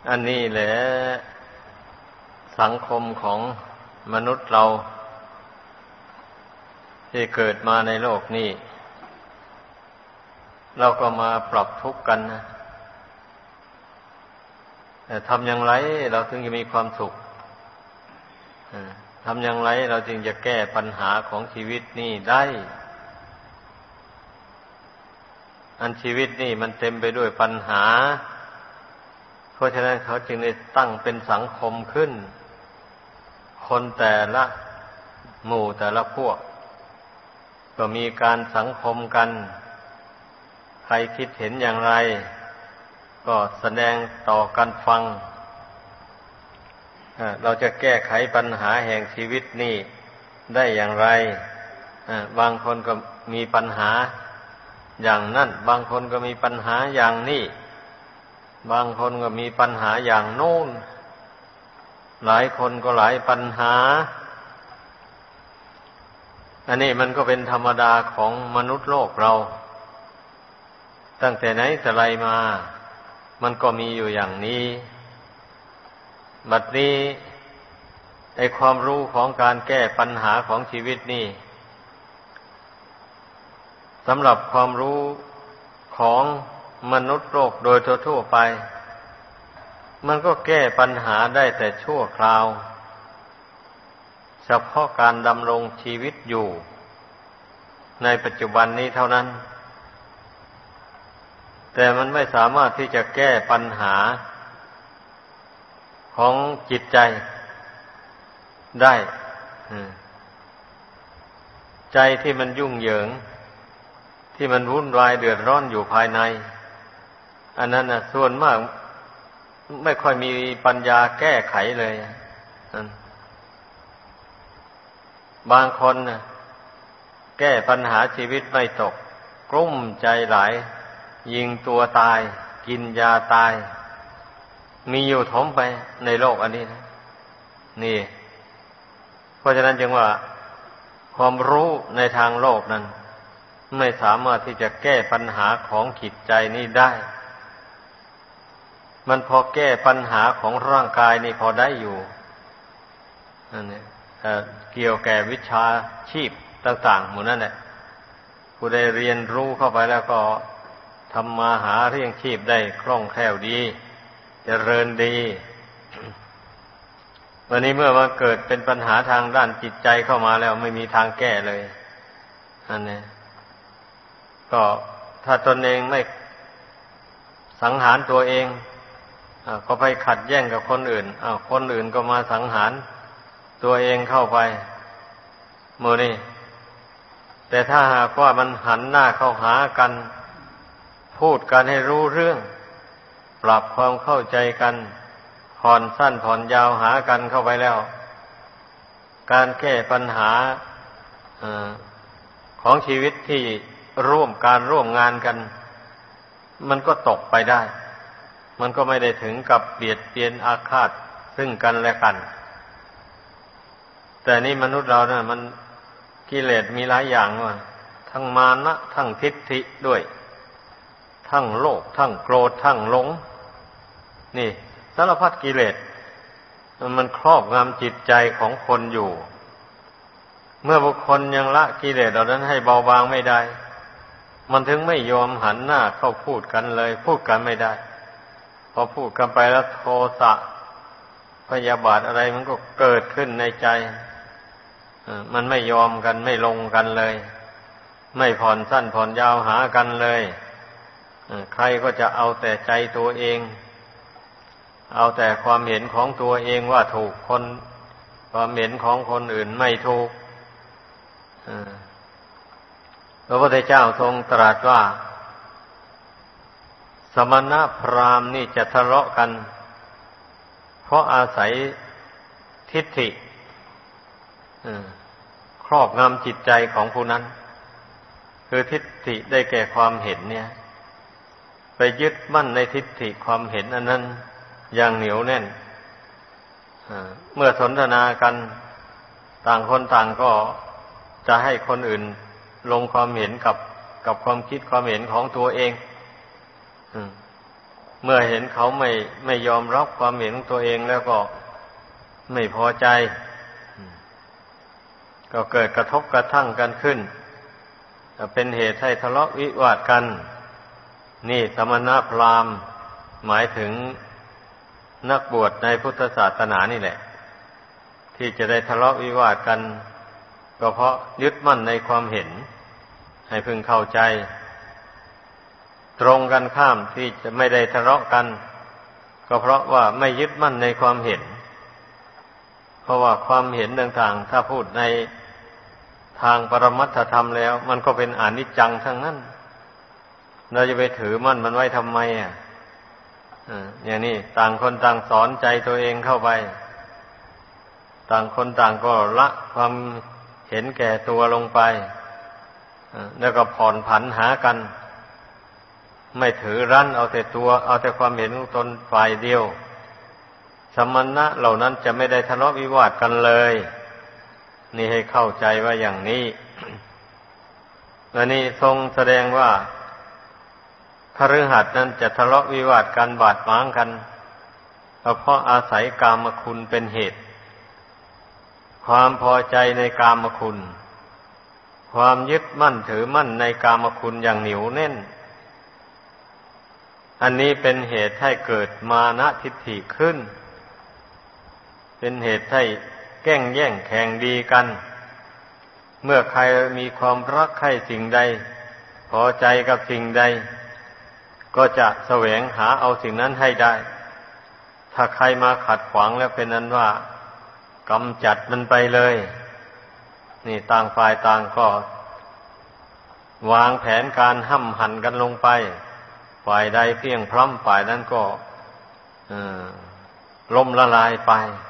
อันนี้แหละสังคมของมนุษย์เราที่เกิดมาในโลกนี้เราก็มาปรับทุกข์กันนะแต่ทำอย่างไรเราถึงจะมีความสุขทำอย่างไรเราจึงจะแก้ปัญหาของชีวิตนี้ได้อันชีวิตนี่มันเต็มไปด้วยปัญหาเพราะฉะนั้นเขาจึงได้ตั้งเป็นสังคมขึ้นคนแต่ละหมู่แต่ละพวกก็มีการสังคมกันใครคิดเห็นอย่างไรก็แสดงต่อกันฟังเราจะแก้ไขปัญหาแห่งชีวิตนี้ได้อย่างไรบางคนก็มีปัญหาอย่างนั้นบางคนก็มีปัญหาอย่างนี้บางคนก็มีปัญหาอย่างโน้นหลายคนก็หลายปัญหาอันนี้มันก็เป็นธรรมดาของมนุษย์โลกเราตั้งแต่ไหนแต่ไรมามันก็มีอยู่อย่างนี้บัดนี้ไอ้ความรู้ของการแก้ปัญหาของชีวิตนี่สำหรับความรู้ของมนุษย์โลกโดยทั่วๆไปมันก็แก้ปัญหาได้แต่ชั่วคราวเฉพาะการดำรงชีวิตอยู่ในปัจจุบันนี้เท่านั้นแต่มันไม่สามารถที่จะแก้ปัญหาของจิตใจได้ใจที่มันยุ่งเหยิงที่มันวุ่นวายเดือดร้อนอยู่ภายในอันนั้นส่วนมากไม่ค่อยมีปัญญาแก้ไขเลยบางคนแก้ปัญหาชีวิตไม่ตกกลุ้มใจหลายยิงตัวตายกินยาตายมีอยู่ถมไปในโลกอันนี้นะนี่เพราะฉะนั้นจึงว่าความรู้ในทางโลกนั้นไม่สามารถที่จะแก้ปัญหาของจิตใจนี้ได้มันพอแก้ปัญหาของร่างกายนี่พอได้อยู่นั่นเนี่ยเกี่ยวแก่วิชาชีพต่างๆหมดนั่นแหละผู้ได้เรียนรู้เข้าไปแล้วก็ทำมาหาเลี้ยงชีพได้คล่องแคล่วดีเจริญดีวันนี้เมื่อมาเกิดเป็นปัญหาทางด้านจิตใจเข้ามาแล้วไม่มีทางแก้เลยอันนี้ก็ถ้าตนเองไม่สังหารตัวเองก็ไปขัดแย้งกับคนอื่นคนอื่นก็มาสังหารตัวเองเข้าไปโมนี่แต่ถ้าหากว่ามันหันหน้าเข้าหากันพูดกันให้รู้เรื่องปรับความเข้าใจกันผ่อนสั้นผ่อนยาวหากันเข้าไปแล้วการแก้ปัญหาของชีวิตที่ร่วมงานกันมันก็ตกไปได้มันก็ไม่ได้ถึงกับเบียดเบียนอาฆาตซึ่งกันและกันแต่นี่มนุษย์เราเนี่ยมันกิเลสมีหลายอย่างว่ะทั้งมานะทั้งทิฏฐิด้วยทั้งโลภทั้งโกรธทั้งหลงนี่สารพัดกิเลสมันครอบงำจิตใจของคนอยู่เมื่อบุคคลยังละกิเลสเหล่านั้นให้เบาบางไม่ได้มันถึงไม่ยอมหันหน้าเข้าพูดกันเลยพูดกันไม่ได้พอพูดกันไปแล้วโทสะพยาบาทอะไรมันก็เกิดขึ้นในใจมันไม่ยอมกันไม่ลงกันเลยไม่ผ่อนสั้นผ่อนยาวหากันเลยใครก็จะเอาแต่ใจตัวเองเอาแต่ความเห็นของตัวเองว่าถูกความเห็นของคนอื่นไม่ถูกพระพุทธเจ้าทรงตรัสว่าสมณพราหมณ์นี่จะทะเลาะกันเพราะอาศัยทิฏฐิครอบงำจิตใจของผู้นั้นคือทิฏฐิได้แก่ความเห็นเนี่ยไปยึดมั่นในทิฏฐิความเห็นอันนั้นอย่างเหนียวแน่นเมื่อสนทนากันต่างคนต่างก็จะให้คนอื่นลงความเห็นกับความคิดความเห็นของตัวเองเมื่อเห็นเขาไม่ยอมรับความเห็นของตัวเองแล้วก็ไม่พอใจก็เกิดกระทบกระทั่งกันขึ้นเป็นเหตุให้ทะเลาะวิวาทกันนี่สมณพราหมณ์หมายถึงนักบวชในพุทธศาสนานี่แหละที่จะได้ทะเลาะวิวาทกันก็เพราะยึดมั่นในความเห็นให้พึงเข้าใจตรงกันข้ามที่จะไม่ได้ทะเลาะกันก็เพราะว่าไม่ยึดมั่นในความเห็นเพราะว่าความเห็นต่างๆถ้าพูดในทางปรมัตถธรรมแล้วมันก็เป็นอนิจจังทั้งนั้นเราจะไปถือมั่นมันไว้ทำไมอย่างนี้ต่างคนต่างสอนใจตัวเองเข้าไปต่างคนต่างก็ละความเห็นแก่ตัวลงไปแล้วก็ผ่อนผันหากันไม่ถือรั้นเอาแต่ตัวเอาแต่ความเห็นของตนฝ่ายเดียวสมณะเหล่านั้นจะไม่ได้ทะเลาะวิวาทกันเลยนี่ให้เข้าใจว่าอย่างนี้และนี่ทรงแสดงว่าคฤหัสถ์นั้นจะทะเลาะวิวาทกันบาดหมางกันเพราะอาศัยกามคุณเป็นเหตุความพอใจในกามคุณความยึดมั่นถือมั่นในกามคุณอย่างเหนียวแน่นอันนี้เป็นเหตุให้เกิดมานะทิฏฐิขึ้นเป็นเหตุให้แย่งแย่งแข่งดีกันเมื่อใครมีความรักใคร่สิ่งใดพอใจกับสิ่งใดก็จะแสวงหาเอาสิ่งนั้นให้ได้ถ้าใครมาขัดขวางแล้วเป็นนั้นว่ากำจัดมันไปเลยนี่ต่างฝ่ายต่างก็วางแผนการห้ำหั่นกันลงไปฝ่ายใดเพียงพร้อมฝ่ายนั้นก็ล่มละลายไป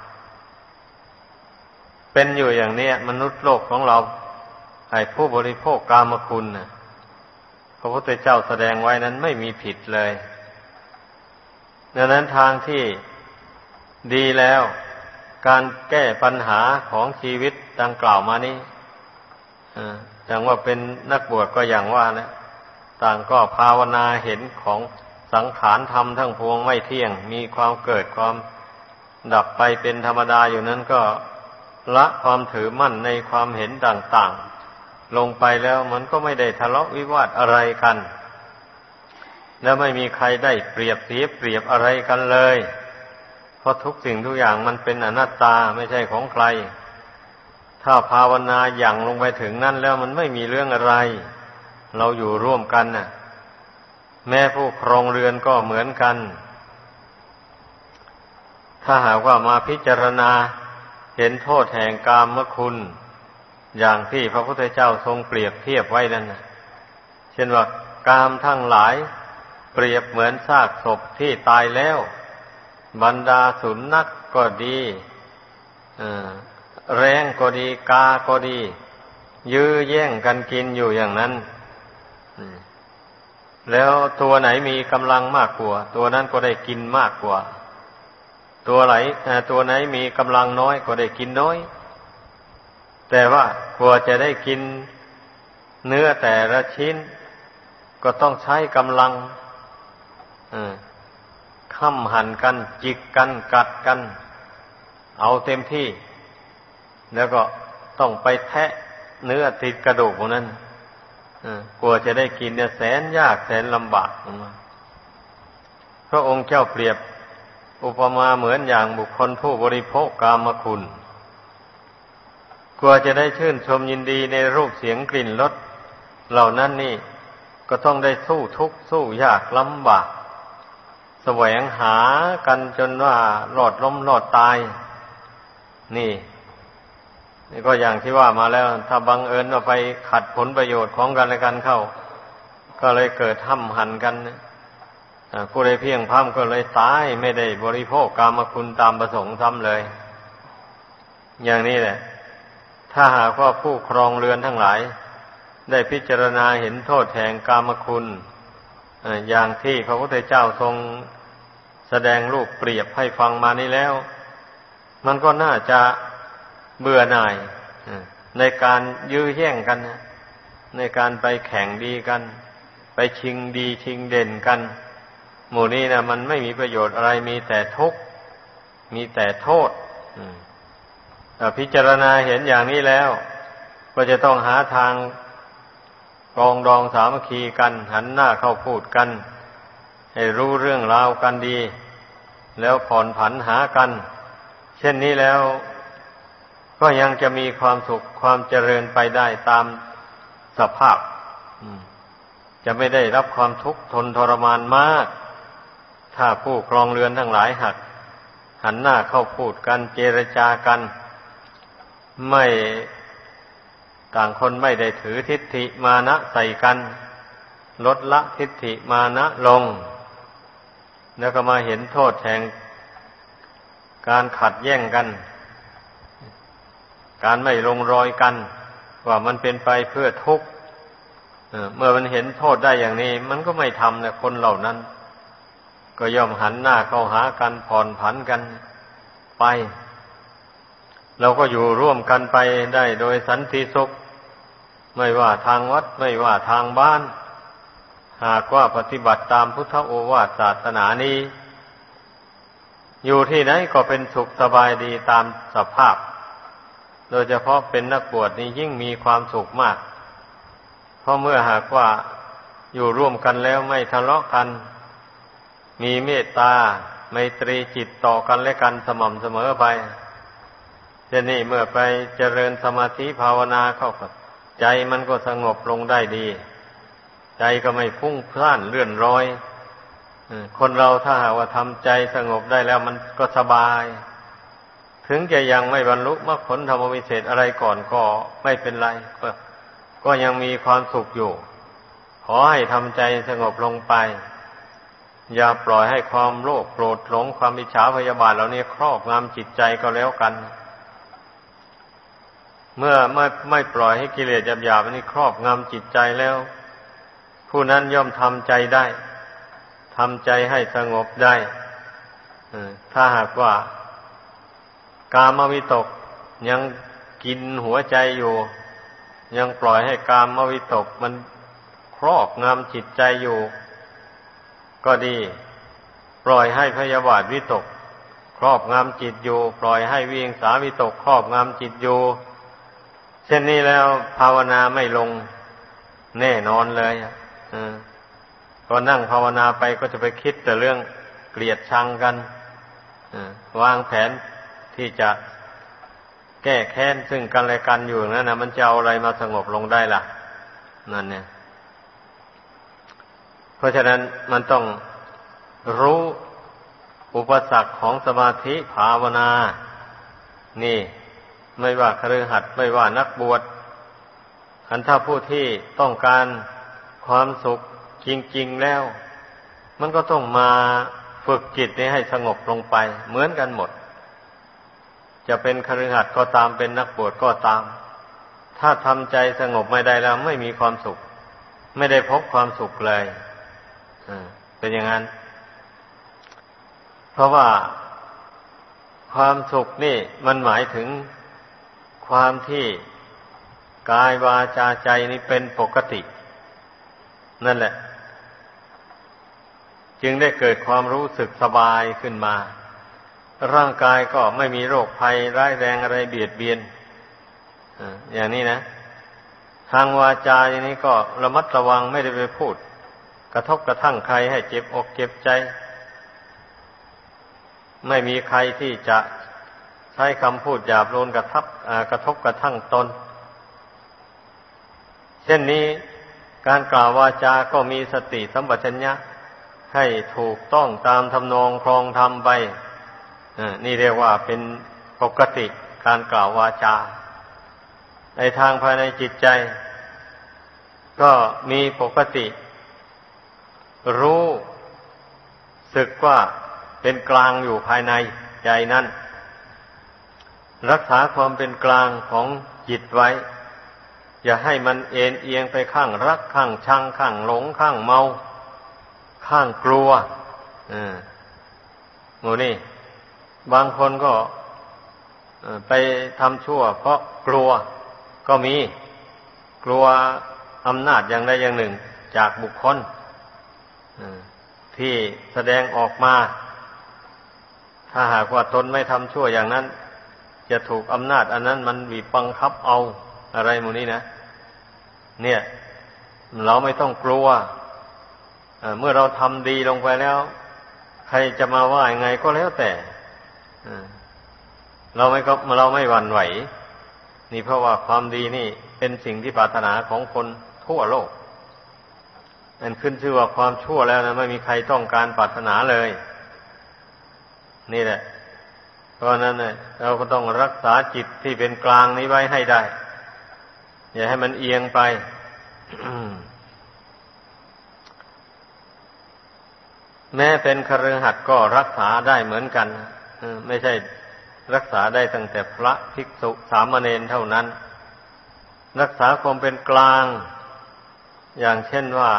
เป็นอยู่อย่างนี้มนุษย์โลกของเราไอ้ผู้บริโภคกามคุณน่ะพระพุทธเจ้าแสดงไว้นั้นไม่มีผิดเลยดังนั้นทางที่ดีแล้วการแก้ปัญหาของชีวิตดังกล่าวมานี้อย่างว่าเป็นนักบวชก็อย่างว่านะต่างก็ภาวนาเห็นของสังขารธรรมทั้งพวงไม่เที่ยงมีความเกิดความดับไปเป็นธรรมดาอยู่นั้นก็ละความถือมั่นในความเห็นต่างๆลงไปแล้วมันก็ไม่ได้ทะเลาะวิวาทอะไรกันแล้วไม่มีใครได้เปรียบเสียเปรียบอะไรกันเลยเพราะทุกสิ่งทุกอย่างมันเป็นอนัตตาไม่ใช่ของใครถ้าภาวนาอย่างลงไปถึงนั่นแล้วมันไม่มีเรื่องอะไรเราอยู่ร่วมกันน่ะแม้ผู้ครองเรือนก็เหมือนกันถ้าหากว่ามาพิจารณาเห็นโทษแห่งกามคุณอย่างที่พระพุทธเจ้าทรงเปรียบเทียบไว้นั่นนะเช่นว่ากามทั้งหลายเปรียบเหมือนซากศพที่ตายแล้วบรรดาสุนัขก็ดีแร้งก็ดีกาก็ดียื้อแย่งกันกินอยู่อย่างนั้นแล้วตัวไหนมีกำลังมากกว่าตัวนั้นก็ได้กินมากกว่าตัวไหนมีกำลังน้อยก็ได้กินน้อยแต่ว่ากว่าจะได้กินเนื้อแต่ละชิ้นก็ต้องใช้กำลังค้ำหั่นกันจิกกันกัดกันเอาเต็มที่แล้วก็ต้องไปแทะเนื้อติดกระดูกพวกนั้นกว่าจะได้กินเนี่ยแสนยากแสนลำบากพระองค์เจ้าเปรียบอุปมาเหมือนอย่างบุคคลผู้บริโภคกามคุณกว่าจะได้ชื่นชมยินดีในรูปเสียงกลิ่นรสเหล่านั้นนี่ก็ต้องได้สู้ทุกข์สู้ยากลำบากแสวงหากันจนว่ารอดล้มรอดตายนี่ก็อย่างที่ว่ามาแล้วถ้าบังเอิญว่าไปขัดผลประโยชน์ของกันและกันเข้าก็เลยเกิดห้ำหั่นกันผู้ใดเพียงพร้ำก็เลยตายไม่ได้บริโภคกามคุณตามประสงค์ซ้ำเลยอย่างนี้แหละถ้าหากว่าผู้ครองเรือนทั้งหลายได้พิจารณาเห็นโทษแห่งกามคุณอย่างที่พระพุทธเจ้าทรงแสดงรูปเปรียบให้ฟังมานี้แล้วมันก็น่าจะเบื่อหน่ายในการยื้อแย่งกันในการไปแข่งดีกันไปชิงดีชิงเด่นกันหมู่นี้นะมันไม่มีประโยชน์อะไรมีแต่ทุกข์มีแต่โทษพิจารณาเห็นอย่างนี้แล้วก็จะต้องหาทางปรองดองสามัคคีกันหันหน้าเข้าพูดกันให้รู้เรื่องราวกันดีแล้วผ่อนผันหากันเช่นนี้แล้วก็ยังจะมีความสุขความเจริญไปได้ตามสภาพจะไม่ได้รับความทุกข์ทนทรมานมากถ้าผู้ครองเรือนทั้งหลายหันหน้าเข้าพูดกันเจรจากันไม่ต่างคนไม่ได้ถือทิฏฐิมานะใส่กันลดละทิฏฐิมานะลงแล้วก็มาเห็นโทษแห่งการขัดแย้งกันการไม่ลงรอยกันว่ามันเป็นไปเพื่อทุกข์เมื่อมันเห็นโทษได้อย่างนี้มันก็ไม่ทำนะคนเหล่านั้นก็ย่อมหันหน้าเข้าหากันผ่อนผันกันไปเราก็อยู่ร่วมกันไปได้โดยสันติสุขไม่ว่าทางวัดไม่ว่าทางบ้านหากว่าปฏิบัติตามพุทธโอวาทศาสนานี้อยู่ที่ไหนก็เป็นสุขสบายดีตามสภาพโดยเฉพาะเป็นนักบวชนี่ยิ่งมีความสุขมากเพราะเมื่อหากว่าอยู่ร่วมกันแล้วไม่ทะเลาะกันมีเมตตาไมตรีจิตต่อกันและกันสม่ำเสมอไปทีนี้เมื่อไปเจริญสมาธิภาวนาเข้ากับใจมันก็สงบลงได้ดีใจก็ไม่ฟุ้งซ่านเลื่อนลอยคนเราถ้าหากว่าทำใจสงบได้แล้วมันก็สบายถึงจะยังไม่บรรลุมรรคผลธรรมวิเศษอะไรก่อนก็ไม่เป็นไรก็ยังมีความสุขอยู่ขอให้ทำใจสงบลงไปอย่าปล่อยให้ความโลภโกรธหลงความอิจฉาพยาบาทเหล่านี้ครอบงำจิตใจก็แล้วกันเมื่อไม่ปล่อยให้กิเลสหยาบๆนี้ครอบงำจิตใจแล้วผู้นั้นย่อมทำใจได้ทำใจให้สงบได้ถ้าหากว่ากามวิตกยังกินหัวใจอยู่ยังปล่อยให้กามวิตกมันครอบงำจิตใจอยู่ก็ดีปล่อยให้พยาบาทวิตกครอบงำจิตอยู่ปล่อยให้วิหิงสาวิตกครอบงำจิตอยู่เช่นนี้แล้วภาวนาไม่ลงแน่นอนเลยก็นั่งภาวนาไปก็จะไปคิดแต่เรื่องเกลียดชังกันวางแผนที่จะแก้แค้นซึ่งกันและกันอยู่นั่นนะมันจะเอาอะไรมาสงบลงได้ล่ะนั่นเนี่ยเพราะฉะนั้นมันต้องรู้อุปสรรคของสมาธิภาวนานี่ไม่ว่าคฤหัสถ์ไม่ว่านักบวชถ้าผู้ที่ต้องการความสุขจริงๆแล้วมันก็ต้องมาฝึกจิตนี้ให้สงบลงไปเหมือนกันหมดจะเป็นคฤหัสถ์ก็ตามเป็นนักบวชก็ตามถ้าทำใจสงบไม่ได้แล้วไม่มีความสุขไม่ได้พบความสุขเลยเป็นอย่างนั้นเพราะว่าความสุขนี่มันหมายถึงความที่กายวาจาใจนี้เป็นปกตินั่นแหละจึงได้เกิดความรู้สึกสบายขึ้นมาร่างกายก็ไม่มีโรคภัยร้ายแรงอะไรเบียดเบียนอย่างนี้นะทางวาจาอย่างนี้ก็ระมัดระวังไม่ได้ไปพูดกระทบกระทั่งใครให้เจ็บอกเจ็บใจไม่มีใครที่จะใช้คำพูดหยาบโลนกระทบกระทั่งตนเช่นนี้การกล่าววาจาก็มีสติสัมปชัญญะให้ถูกต้องตามทำนองครองธรรมไปนี่เรียกว่าเป็นปกติการกล่าววาจาในทางภายในจิตใจก็มีปกติรู้สึกว่าเป็นกลางอยู่ภายในใจนั้นรักษาความเป็นกลางของจิตไว้อย่าให้มันเอ็นเอียงไปข้างรักข้างชังข้างหลงข้างเมาข้างกลัวหมู่นี่บางคนก็ไปทำชั่วเพราะกลัวก็มีกลัวอำนาจอย่างใดอย่างหนึ่งจากบุคคลที่แสดงออกมาถ้าหากว่าตนไม่ทำชั่วอย่างนั้นจะถูกอำนาจอันนั้นมันบีบบังคับเอาอะไรหมู่นี้นะเนี่ยเราไม่ต้องกลัวเมื่อเราทำดีลงไปแล้วใครจะมาว่ายังไงก็แล้วแต่เราไม่หวั่นไหวนี่เพราะว่าความดีนี่เป็นสิ่งที่ปรารถนาของคนทั่วโลกนั่นขึ้นชื่อว่าความชั่วแล้วนะไม่มีใครต้องการปรารถนาเลยนี่แหละเพราะนั้นเนี่ยเราก็ต้องรักษาจิตที่เป็นกลางนี้ไว้ให้ได้อย่าให้มันเอียงไป แม้เป็นคฤหัสถ์ก็รักษาได้เหมือนกันไม่ใช่รักษาได้ตั้งแต่พระภิกษุสามเณรเท่านั้นรักษาความเป็นกลางอย่างเช่นว่า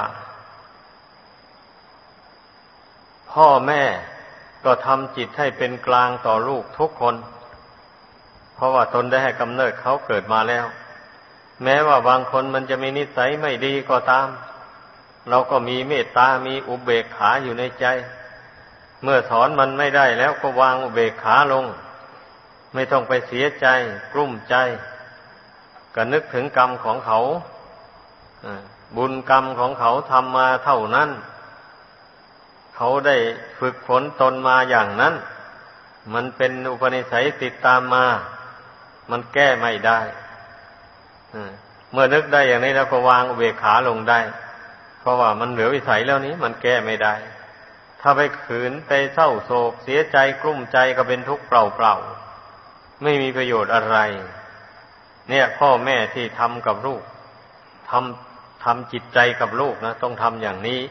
พ่อแม่ก็ทำจิตให้เป็นกลางต่อลูกทุกคนเพราะว่าตนได้ให้กำเนิดเขาเกิดมาแล้วแม้ว่าบางคนมันจะมีนิสัยไม่ดีก็ตามเราก็มีเมตตามีอุเบกขาอยู่ในใจเมื่อสอนมันไม่ได้แล้วก็วางอุเบกขาลงไม่ต้องไปเสียใจกลุ้มใจก็นึกถึงกรรมของเขาบุญกรรมของเขาทำมาเท่านั้นเขาได้ฝึกฝนตนมาอย่างนั้นมันเป็นอุปนิสัยติดตามมามันแก้ไม่ได้เมื่อนึกได้อย่างนี้แล้วก็วางอุเบกขาลงได้เพราะว่ามันเหลือวิสัยแล้วนี้มันแก้ไม่ได้ถ้าไปขืนไปเศร้าโศกเสียใจกลุ้มใจก็เป็นทุกข์เปล่าๆไม่มีประโยชน์อะไรเนี่ยพ่อแม่ที่ทำกับลูกทำจิตใจกับลูกนะต้องทำอย่างนี้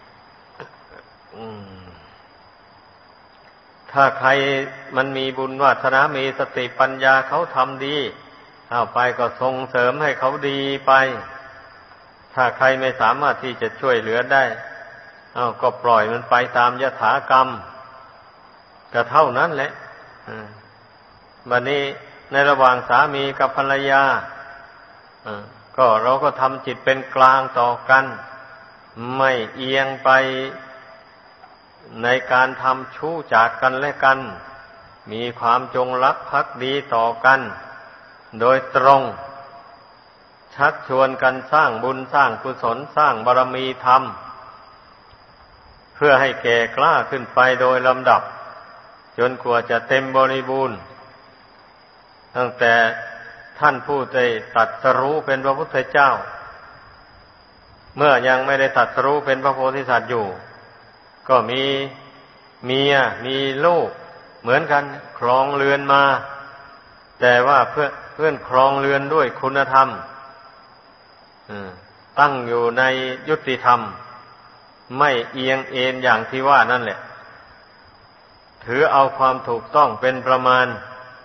ถ้าใครมันมีบุญวาสนามีสติปัญญาเขาทำดีเอาไปก็ส่งเสริมให้เขาดีไปถ้าใครไม่สามารถที่จะช่วยเหลือได้ก็ปล่อยมันไปตามยถากรรมก็เท่านั้นแหละบัดนี้ในระหว่างสามีกับภรรยาก็เราก็ทำจิตเป็นกลางต่อกันไม่เอียงไปในการทำชู้จากกันและกันมีความจงรักภักดีต่อกันโดยตรงชักชวนกันสร้างบุญสร้างกุศลสร้างบารมีธรรมเพื่อให้แก่กล้าขึ้นไปโดยลำดับจนกว่าจะเต็มบริบูรณ์ตั้งแต่ท่านผู้ได้ตรัสรู้เป็นพระพุทธเจ้าเมื่อยังไม่ได้ตรัสรู้เป็นพระโพธิสัตว์อยู่ก็มีเมียมีลูกเหมือนกันครองเรือนมาแต่ว่าเพื่อนครองเรือนด้วยคุณธรรมตั้งอยู่ในยุติธรรมไม่เอียงเอ็นอย่างที่ว่านั่นแหละถือเอาความถูกต้องเป็นประมาณ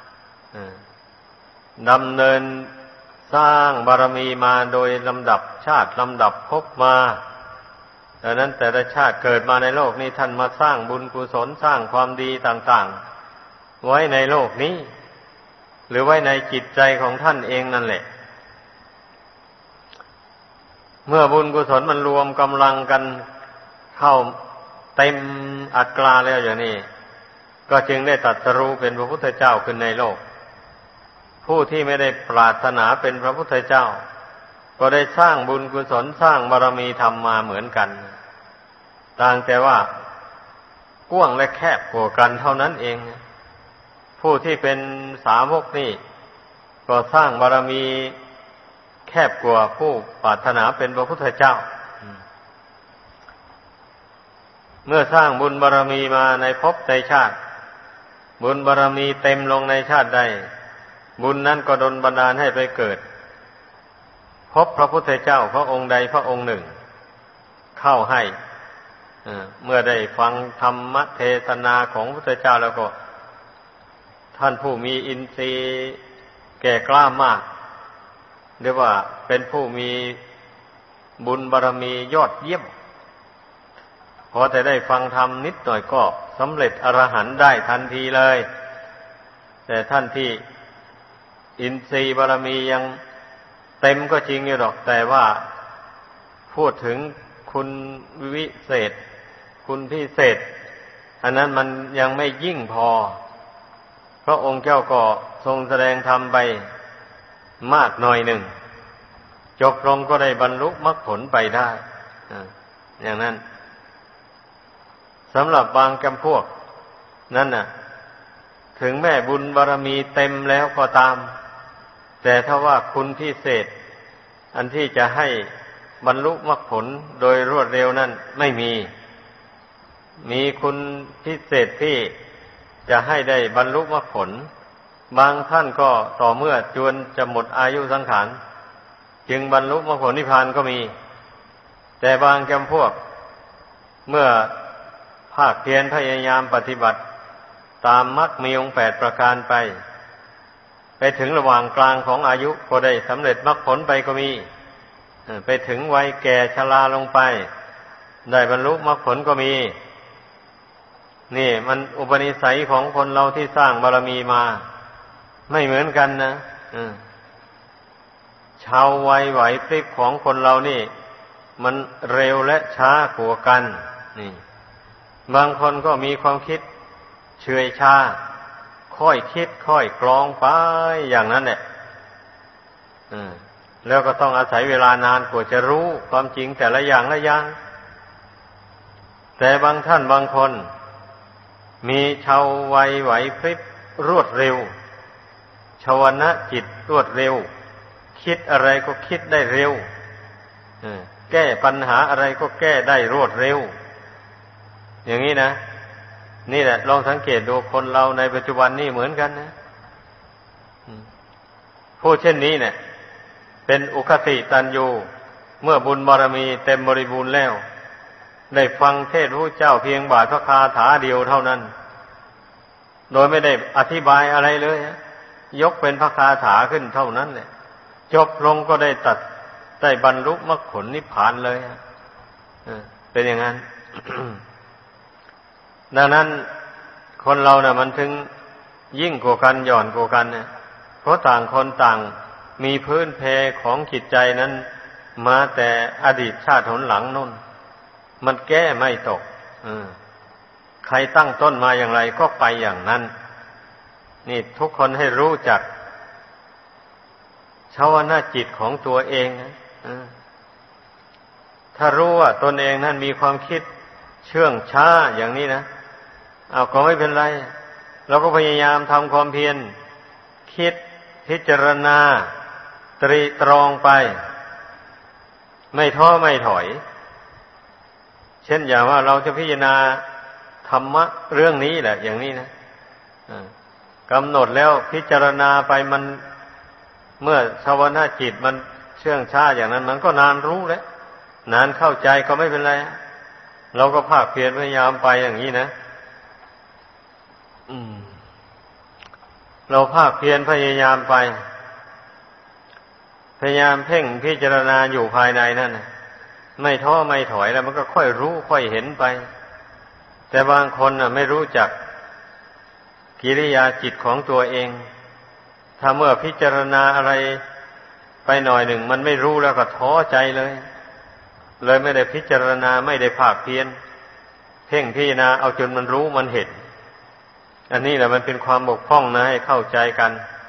ดำเนินสร้างบารมีมาโดยลำดับชาติลำดับภพมาดังนั้นแต่ละชาติเกิดมาในโลกนี้ท่านมาสร้างบุญกุศลสร้างความดีต่างๆไว้ในโลกนี้หรือไว้ในจิตใจของท่านเองนั่นแหละเมื่อบุญกุศลมันรวมกำลังกันเข้าเต็มอัตราแล้วอย่างนี้ก็จึงได้ตรัสรู้เป็นพระพุทธเจ้าขึ้นในโลกผู้ที่ไม่ได้ปรารถนาเป็นพระพุทธเจ้าก็ได้สร้างบุญกุศลสร้างบารมีธรรมมาเหมือนกันต่างแต่ว่ากว้างและแคบกว่ากันเท่านั้นเองผู้ที่เป็นสาวกนี่ก็สร้างบารมีแคบกว่าผู้ปรารถนาเป็นพระพุทธเจ้าเมื่อสร้างบุญบารมีมาในภพในชาติบุญบารมีเต็มลงในชาติใดบุญนั้นก็ดลบันดาลให้ไปเกิดพบพระพุทธเจ้าพระองค์ใดพระองค์หนึ่งเข้าให้เมื่อได้ฟังธรรมเทศนาของพระพุทธเจ้าแล้วก็ท่านผู้มีอินทรีย์แก่กล้ามากเรียกว่าเป็นผู้มีบุญบารมียอดเยี่ยมพอแต่ได้ฟังธรรมนิดหน่อยก็สำเร็จอรหันต์ได้ทันทีเลยแต่ท่านที่อินทรีย์บารมียังเต็มก็จริงอยู่หรอกแต่ว่าพูดถึงคุณวิเศษคุณพิเศษอันนั้นมันยังไม่ยิ่งพอเพราะองค์เจ้าก็ทรงแสดงธรรมไปมากหน่อยหนึ่งจบลงก็ได้บรรลุมรรคผลไปได้อย่างนั้นสำหรับบางจำพวกนั่นน่ะถึงแม้บุญบารมีเต็มแล้วก็ตามแต่ถ้าว่าคุณพิเศษอันที่จะให้บรรลุมรรคผลโดยรวดเร็วนั้นไม่มีคุณพิเศษที่จะให้ได้บรรลุมรรคผลบางท่านก็ต่อเมื่อจวนจะหมดอายุสังขารจึงบรรลุมรรคผลนิพพานก็มีแต่บางจำพวกเมื่อภาคเพียรพยายามปฏิบัติตามมรรคมีองค์8ประการไปถึงระหว่างกลางของอายุก็ได้สำเร็จมรรคผลไปก็มีไปถึงวัยแก่ชราลงไปได้บรรลุมรรคผลก็มีนี่มันอุปนิสัยของคนเราที่สร้างบารมีมาไม่เหมือนกันนะชาววัยไหวพริบของคนเรานี่มันเร็วและช้ากว่ากันนี่บางคนก็มีความคิดเฉื่อยชาค่อยคิดค่อยกรองไปอย่างนั้นแหละแล้วก็ต้องอาศัยเวลานานกว่าจะรู้ความจริงแต่ละอย่างละอย่างแต่บางท่านบางคนมีชาววัยไหวพริบรวดเร็วชวนะจิตรวดเร็วคิดอะไรก็คิดได้เร็วแก้ปัญหาอะไรก็แก้ได้รวดเร็วอย่างนี้นะนี่แหละลองสังเกตดูคนเราในปัจจุบันนี่เหมือนกันนะผู้เช่นนี้เนี่ยเป็นอุคติตันยูเมื่อบุญบารมีเต็มบริบูรณ์แล้วได้ฟังเทศน์พระเจ้าเพียงบาทพระคาถาเดียวเท่านั้นโดยไม่ได้อธิบายอะไรเลยยกเป็นพระคาถาขึ้นเท่านั้นแหละจบลงก็ได้บรรลุมรรคผลนิพพานเลยเป็นอย่างนั้น ดังนั้นคนเราน่ะมันถึงยิ่งกว่ากันหย่อนกว่ากันเนี่ยเพราะต่างคนต่างมีพื้นเพของจิตใจนั้นมาแต่อดีตชาติหนหลังนู่นมันแก้ไม่ตกใครตั้งต้นมาอย่างไรก็ไปอย่างนั้นนี่ทุกคนให้รู้จักชาวนาจิตของตัวเองนะถ้ารู้ว่าตนเองนั้นมีความคิดเชื่องช้าอย่างนี้นะเอาก็ไม่เป็นไรเราก็พยายามทำความเพียรคิดพิจารณาตรีตรองไปไม่ท้อไม่ถอยเช่นอย่างว่าเราจะพิจารณาธรรมะเรื่องนี้แหละอย่างนี้นะกำหนดแล้วพิจารณาไปมันเมื่อชาวนาจิตมันเชื่องช้าอย่างนั้นมันก็นานรู้แล้วนานเข้าใจก็ไม่เป็นไรเราก็ภาคเพียรพยายามไปอย่างนี้นะเราภาคเพียรพยายามไปพยายามเพ่งพิจารณาอยู่ภายในนั่นไม่ท้อไม่ถอยแล้วมันก็ค่อยรู้ค่อยเห็นไปแต่บางคนน่ะไม่รู้จักกิริยาจิตของตัวเองถ้าเมื่อพิจารณาอะไรไปหน่อยหนึ่งมันไม่รู้แล้วก็ท้อใจเลยไม่ได้พิจารณาไม่ได้ภาคเพียรเพ่งพิจารณาเอาจนมันรู้มันเห็นอันนี้แหละมันเป็นความบกพร่องนะให้เข้าใจกัน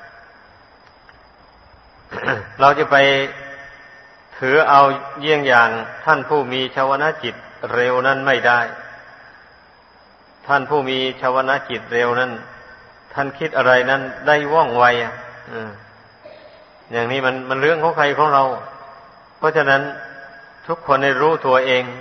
เราจะไปถือเอาเยี่ยงอย่างท่านผู้มีชาวนะจิตเร็วนั้นไม่ได้ท่านผู้มีชาวนะจิตเร็วนั้นท่านคิดอะไรนั้นได้ว่องไวอย่างนี้มันเรื่องของใครของเราเพราะฉะนั้นทุกคนได้รู้ตัวเอง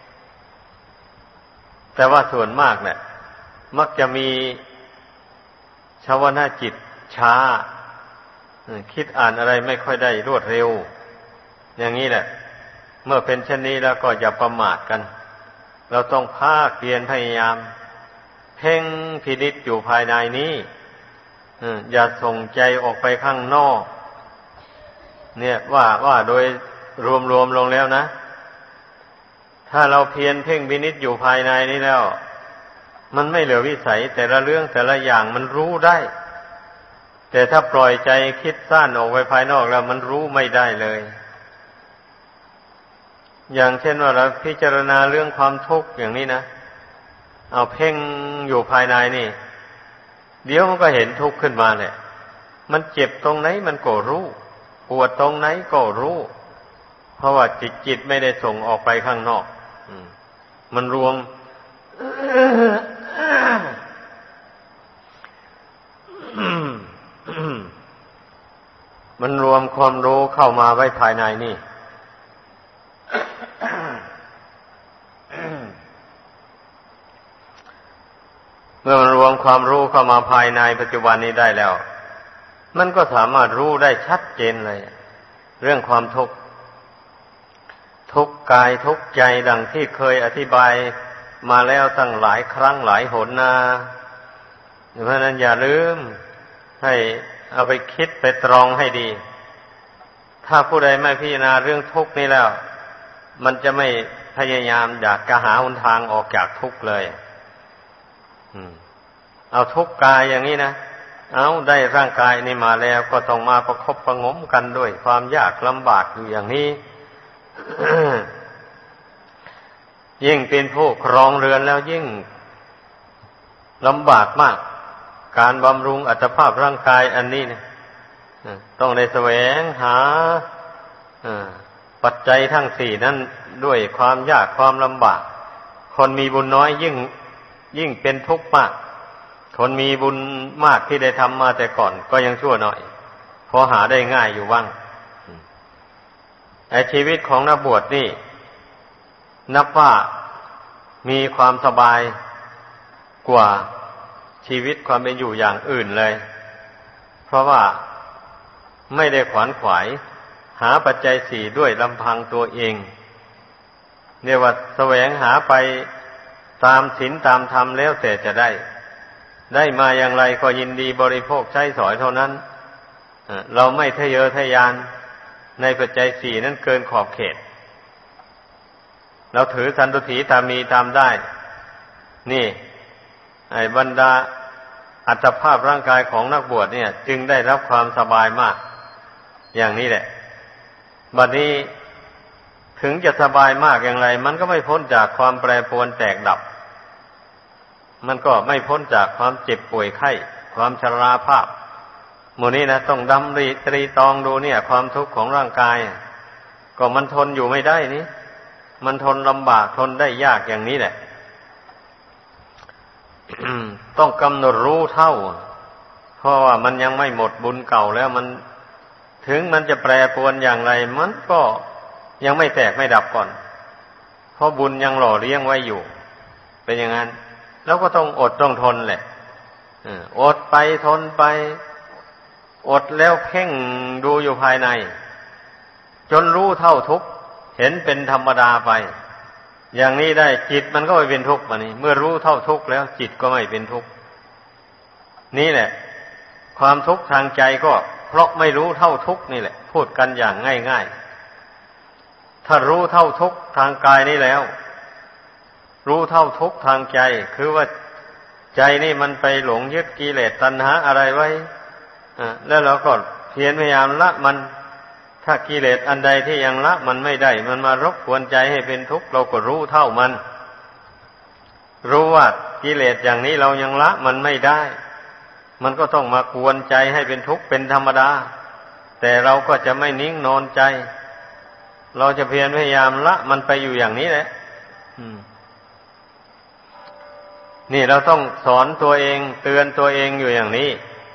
แต่ว่าส่วนมากเนี่ยมักจะมีชาวนะจิตช้าคิดอ่านอะไรไม่ค่อยได้รวดเร็วอย่างนี้แหละเมื่อเป็นเช่นนี้แล้วก็อย่าประมาทกันเราต้องภาคเพียรพยายามเพ่งพินิจอยู่ภายในนี้อย่าส่งใจออกไปข้างนอกเนี่ยว่าโดยรวมลงแล้วนะถ้าเราเพียรเพ่งพินิจอยู่ภายในนี้แล้วมันไม่เหลือวิสัยแต่ละเรื่องแต่ละอย่างมันรู้ได้แต่ถ้าปล่อยใจคิดซ่านออกไปภายนอกแล้วมันรู้ไม่ได้เลยอย่างเช่นว่าเราพิจารณาเรื่องความทุกข์อย่างนี้นะเอาเพ่งอยู่ภายในนี่เดี๋ยวมันก็เห็นทุกข์ขึ้นมาแหละมันเจ็บตรงไหนมันก็รู้ปวดตรงไหนก็รู้เพราะว่าจิตไม่ได้ส่งออกไปข้างนอกมันรวม มันรวมความรู้เข้ามาไว้ภายในนี่ เมื่อมันรวมความรู้เข้ามาภายในปัจจุบันนี้ได้แล้วมันก็สามารถรู้ได้ชัดเจนเลยเรื่องความทุกข์ทุกข์กายทุกข์ใจดังที่เคยอธิบายมาแล้วตั้งหลายครั้งหลายหนนะเพราะนั้นอย่าลืมให้เอาไปคิดไปตรองให้ดีถ้าผู้ใดไม่พิจารณาเรื่องทุกข์นี้แล้วมันจะไม่พยายามอยากจะหาหนทางออกจากทุกข์เลยเอาทุกข์กายอย่างนี้นะเอาได้ร่างกายนี้มาแล้วก็ต้องมาประคบประงมกันด้วยความยากลำบากอยู่อย่างนี้ ยิ่งเป็นผู้ครองเรือนแล้วยิ่งลำบากมากการบำรุงอัตภาพร่างกายอันนี้เนี่ยต้องได้แสวงหาปัจจัยทั้งสี่นั้นด้วยความยากความลำบากคนมีบุญน้อยยิ่งเป็นทุกข์มากคนมีบุญมากที่ได้ทำมาแต่ก่อนก็ยังชั่วหน่อยพอหาได้ง่ายอยู่บ้างแต่ชีวิตของนักบวชนี่นับว่ามีความสบายกว่าชีวิตความเป็นอยู่อย่างอื่นเลยเพราะว่าไม่ได้ขวนขวายหาปัจจัยสี่ด้วยลำพังตัวเองเรียกว่าแสวงหาไปตามศีลตามธรรมแล้วแต่จะได้มาอย่างไรก็ยินดีบริโภคใช้สอยเท่านั้นเราไม่ทะเยอทะยานในปัจจัยสี่นั้นเกินขอบเขตเราถือสันตุถีตามมีตามได้นี่ไอ้บรรดาอัตภาพร่างกายของนักบวชเนี่ยจึงได้รับความสบายมากอย่างนี้แหละบัดนี้ถึงจะสบายมากอย่างไรมันก็ไม่พ้นจากความแปรปรวนแตกดับมันก็ไม่พ้นจากความเจ็บป่วยไข้ความชราภาพหมู่นี้นะต้องดำริตรีตองดูเนี่ยความทุกข์ของร่างกายก็มันทนอยู่ไม่ได้นี่มันทนลำบากทนได้ยากอย่างนี้แหละ ต้องกำหนดรู้เท่าเพราะว่ามันยังไม่หมดบุญเก่าแล้วมันถึงมันจะแปรปรวนอย่างไรมันก็ยังไม่แตกไม่ดับก่อนเพราะบุญยังหล่อเลี้ยงไว้อยู่เป็นอย่างนั้นแล้วก็ต้องอดต้องทนแหละอดไปทนไปอดแล้วเพ่งดูอยู่ภายในจนรู้เท่าทุกข์เห็นเป็นธรรมดาไปอย่างนี้ได้จิตมันก็ไม่เป็นทุกข์มานี่เมื่อรู้เท่าทุกข์แล้วจิตก็ไม่เป็นทุกข์นี่แหละความทุกข์ทางใจก็เพราะไม่รู้เท่าทุกข์นี่แหละพูดกันอย่างง่ายๆถ้ารู้เท่าทุกข์ทางกายนี่แล้วรู้เท่าทุกข์ทางใจคือว่าใจนี่มันไปหลงยึดกิเลสตัณหาอะไรไว้แล้วเราก็เพียรพยายามละมันถ้ากิเลสอันใดที่ยังละมันไม่ได้มันมารบกวนใจให้เป็นทุกข์เราก็รู้เท่ามันรู้ว่ากิเลสอย่างนี้เรายังละมันไม่ได้มันก็ต้องมากวนใจให้เป็นทุกข์เป็นธรรมดาแต่เราก็จะไม่นิ่งนอนใจเราจะเพียรพยายามละมันไปอยู่อย่างนี้แหละนี่เราต้องสอนตัวเองเตือนตัวเองอยู่อย่างนี้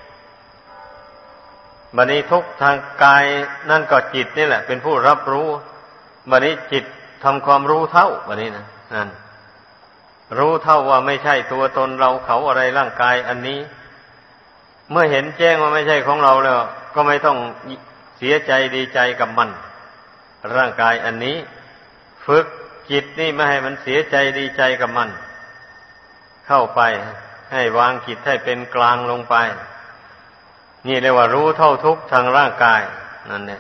บัดนี้ทุกทางกายนั่นก็จิตนี่แหละเป็นผู้รับรู้บัดนี้จิตทำความรู้เท่าบัดนี้นะนั่นรู้เท่าว่าไม่ใช่ตัวตนเราเขาอะไรร่างกายอันนี้เมื่อเห็นแจ้งว่าไม่ใช่ของเราแล้วก็ไม่ต้องเสียใจดีใจกับมันร่างกายอันนี้ฝึกจิตนี่ไม่ให้มันเสียใจดีใจกับมันเข้าไปให้วางจิตให้เป็นกลางลงไปนี่เรียกว่ารู้เท่าทุกข์ทางร่างกายนั่นเนี่ย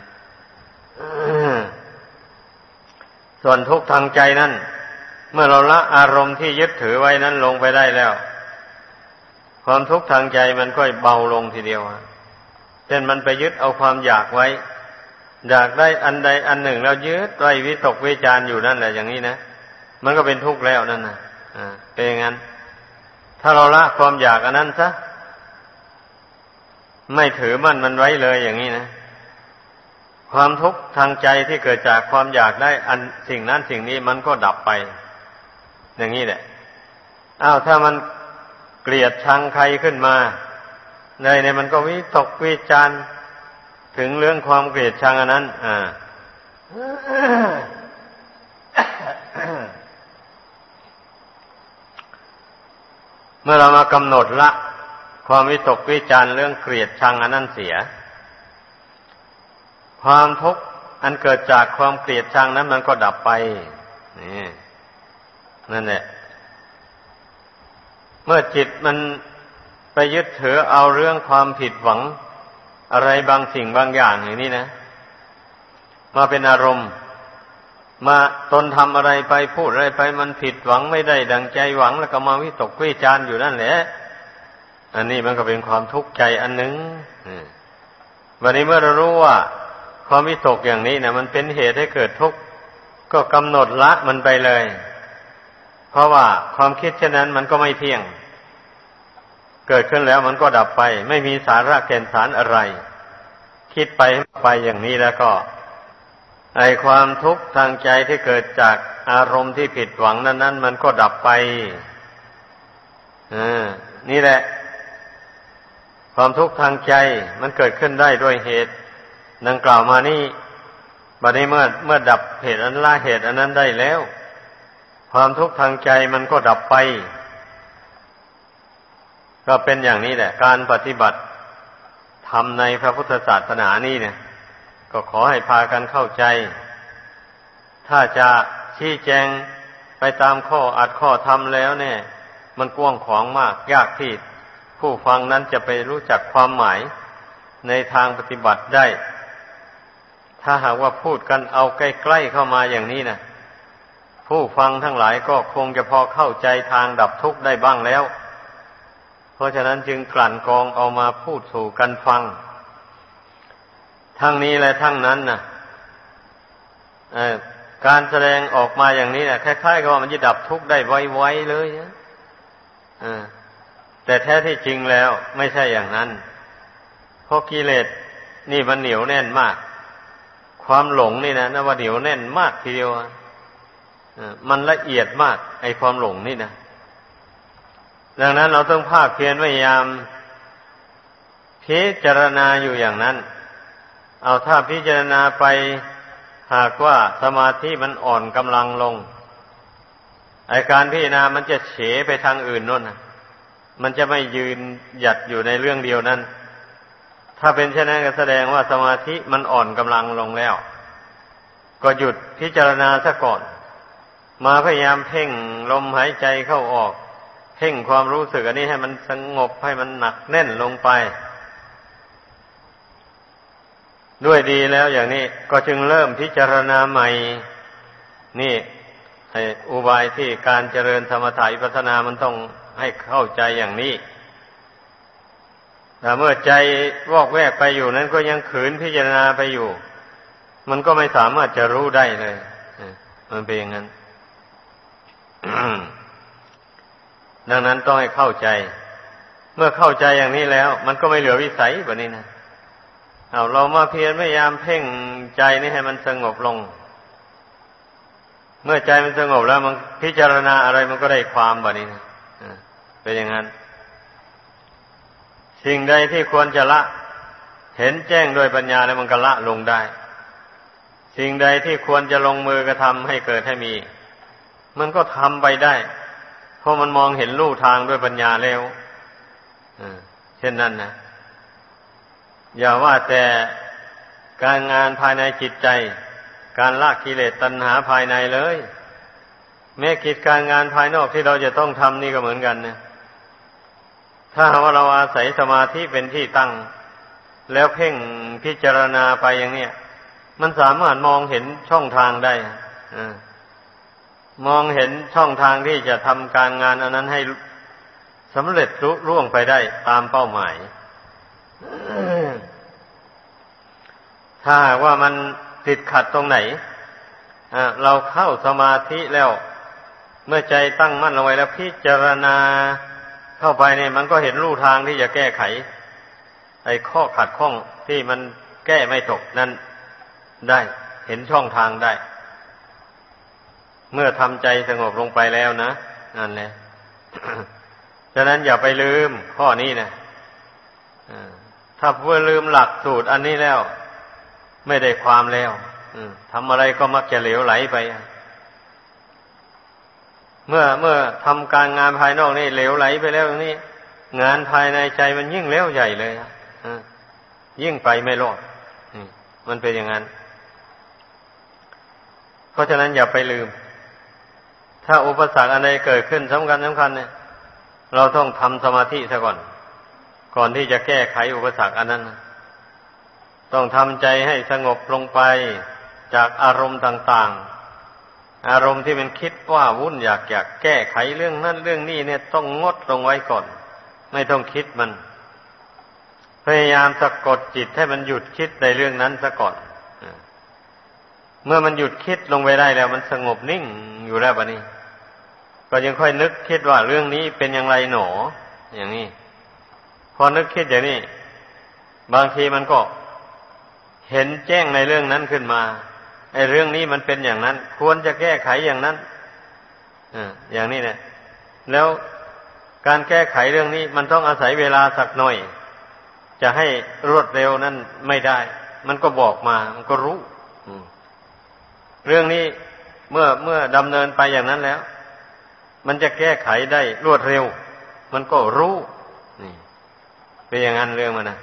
ส่วนทุกข์ทางใจนั้นเมื่อเราละอารมณ์ที่ยึดถือไว้นั้นลงไปได้แล้วความทุกข์ทางใจมันก็เบาลงทีเดียวเช่นมันไปยึดเอาความอยากไว้อยากได้อันใดอันหนึ่งแล้วยึดไว้วิตกวิจารอยู่นั่นแหละอย่างนี้นะมันก็เป็นทุกข์แล้วนั่นนะเป็นอย่างนั้นถ้าเราละความอยากอันนั้นซะไม่ถือมั่นมันไว้เลยอย่างนี้นะความทุกข์ทางใจที่เกิดจากความอยากได้อันสิ่งนั้นสิ่งนี้มันก็ดับไปอย่างนี้แหละถ้ามันเกลียดชังใครขึ้นมาเนี่ยมันก็วิตกวิจารณ์ถึงเรื่องความเกลียดชังอันนั้นเมื่อเรามากำหนดละความวิตกวิจารณ์เรื่องเกลียดชังอันนั้นเสียความทุกข์อันเกิดจากความเกลียดชังนั้นมันก็ดับไปนี่นั่นแหละเมื่อจิตมันไปยึดถือเอาเรื่องความผิดหวังอะไรบางสิ่งบางอย่างอย่างนี้นะมาเป็นอารมณ์มาตนทำอะไรไปพูดอะไรไปมันผิดหวังไม่ได้ดังใจหวังแล้วก็มาวิตกวิจารณ์อยู่นั่นแหละอันนี้มันก็เป็นความทุกข์ใจอันหนึ่งวันนี้เมื่อเรารู้ว่าความวิตกอย่างนี้นะมันเป็นเหตุให้เกิดทุกข์ก็กำหนดละมันไปเลยเพราะว่าความคิดเช่นนั้นมันก็ไม่เที่ยงเกิดขึ้นแล้วมันก็ดับไปไม่มีสาระแก่นสารอะไรคิดไปอย่างนี้แล้วก็ไอ้ความทุกข์ทางใจที่เกิดจากอารมณ์ที่ผิดหวังนั้นมันก็ดับไปนี่แหละความทุกข์ทางใจมันเกิดขึ้นได้ด้วยเหตุดังกล่าวมานี่บัดนี้เมื่อดับเหตุอันละเหตุอันนั้นได้แล้วความทุกข์ทางใจมันก็ดับไปก็เป็นอย่างนี้แหละการปฏิบัติธรรมในพระพุทธศาสนานี่เนี่ยก็ขอให้พากันเข้าใจถ้าจะชี้แจงไปตามข้ออัดข้อธรรมแล้วเนี่ยมันกว้างขวางมากยากที่ผู้ฟังนั้นจะไปรู้จักความหมายในทางปฏิบัติได้ถ้าหากว่าพูดกันเอาใกล้ๆเข้ามาอย่างนี้นะผู้ฟังทั้งหลายก็คงจะพอเข้าใจทางดับทุกข์ได้บ้างแล้วเพราะฉะนั้นจึงกลั่นกรองเอามาพูดสู่กันฟังทั้งนี้และทั้งนั้นนะการแสดงออกมาอย่างนี้นะคล้ายๆกับว่ามันจะดับทุกข์ได้ไวๆเลยนะแต่แท้ที่จริงแล้วไม่ใช่อย่างนั้นเพราะกิเลสนี่มันเหนียวแน่นมากความหลงนี่นะว่าเหนียวแน่นมากทีเดียวมันละเอียดมากไอ้ความหลงนี่นะดังนั้นเราต้องภาคเพียรพยายามพิจารณาอยู่อย่างนั้นเอาถ้าพิจารณาไปหากว่าสมาธิมันอ่อนกำลังลงไอ้การพิจารณามันจะเฉไปทางอื่นนู่นนะมันจะไม่ยืนหยัดอยู่ในเรื่องเดียวนั้นถ้าเป็นเช่นนั้นก็แสดงว่าสมาธิมันอ่อนกำลังลงแล้วก็หยุดพิจารณาซะก่อนมาพยายามเพ่งลมหายใจเข้าออกเพ่งความรู้สึกอันนี้ให้มันสงบให้มันหนักแน่นลงไปด้วยดีแล้วอย่างนี้ก็จึงเริ่มพิจารณาใหม่นี่อุบายที่การเจริญสมถะวิปัสสนามันต้องให้เข้าใจอย่างนี้แต่เมื่อใจวอกแวกไปอยู่นั้นก็ยังขืนพิจารณาไปอยู่มันก็ไม่สามารถจะรู้ได้เลยมันเป็นอย่างนั้น ดังนั้นต้องให้เข้าใจเมื่อเข้าใจอย่างนี้แล้วมันก็ไม่เหลือวิสัยแบบนี้นะเรามาเพียรพยายามเพ่งใจนี่ให้มันสงบลงเมื่อใจมันสงบแล้วมันพิจารณาอะไรมันก็ได้ความแบบนี้นะเป็นอย่างนั้นสิ่งใดที่ควรจะละเห็นแจ้งด้วยปัญญาแล้วมันก็ละลงได้สิ่งใดที่ควรจะลงมือกระทำให้เกิดให้มีมันก็ทำไปได้เพราะมันมองเห็นลู่ทางด้วยปัญญาแล้วเช่นนั้นนะอย่าว่าแต่การงานภายในจิตใจการละกิเลสตัณหาภายในเลยแม้กิจการงานภายนอกที่เราจะต้องทำนี่ก็เหมือนกันนะถ้าว่าเราอาศัยสมาธิเป็นที่ตั้งแล้วเพ่งพิจารณาไปอย่างเนี้ยมันสามารถมองเห็นช่องทางได้มองเห็นช่องทางที่จะทำการงานอันนั้นให้สำเร็จลุล่วงไปได้ตามเป้าหมายถ้าหากว่ามันติดขัดตรงไหนเราเข้าสมาธิแล้วเมื่อใจตั้งมั่นลงไว้แล้วพิจารณาเข้าไปเนี่ยมันก็เห็นลู่ทางที่จะแก้ไขไอ้ข้อขัดข้องที่มันแก้ไม่ตกนั้นได้เห็นช่องทางได้เมื่อทำใจสงบลงไปแล้วนะนั่นแหละ ฉะนั้นอย่าไปลืมข้อนี้นะถ้าเพื่อลืมหลักสูตรอันนี้แล้วไม่ได้ความแล้วทำอะไรก็มักจะเหลวไหลไปเมื่อทำการงานภายนอกนี่เหลวไหลไปแล้วอย่างนี้งานภายในใจมันยิ่งแล้วใหญ่เลยยิ่งไปไม่รอดมันเป็นอย่างนั้นเพราะฉะนั้นอย่าไปลืมถ้าอุปสรรคอะไรเกิดขึ้นสำคัญเนี่ยเราต้องทำสมาธิซะก่อนที่จะแก้ไขอุปสรรคอันนั้นต้องทำใจให้สงบลงไปจากอารมณ์ต่างๆอารมณ์ที่มันคิดว่าวุ่นอยากแก้ไขเรื่องนั้นเรื่องนี้เนี่ยต้องงดลงไว้ก่อนไม่ต้องคิดมันพยายามสะกดจิตให้มันหยุดคิดในเรื่องนั้นซะก่อนเมื่อมันหยุดคิดลงไปได้แล้วมันสงบนิ่งอยู่แล้วบัดนี้ก็ยังค่อยนึกคิดว่าเรื่องนี้เป็นอย่างไรหนออย่างนี้พอนึกคิดอย่างนี้บางทีมันก็เห็นแจ้งในเรื่องนั้นขึ้นมาไอ้เรื่องนี้มันเป็นอย่างนั้นควรจะแก้ไขอย่างนั้นอย่างนี้เนี่ยแล้วการแก้ไขเรื่องนี้มันต้องอาศัยเวลาสักหน่อยจะให้รวดเร็วนั้นไม่ได้มันก็บอกมามันก็รู้เรื่องนี้เมื่อดำเนินไปอย่างนั้นแล้วมันจะแก้ไขได้รวดเร็วมันก็รู้นี่เป็นอย่างนั้นเรื่องมันนะ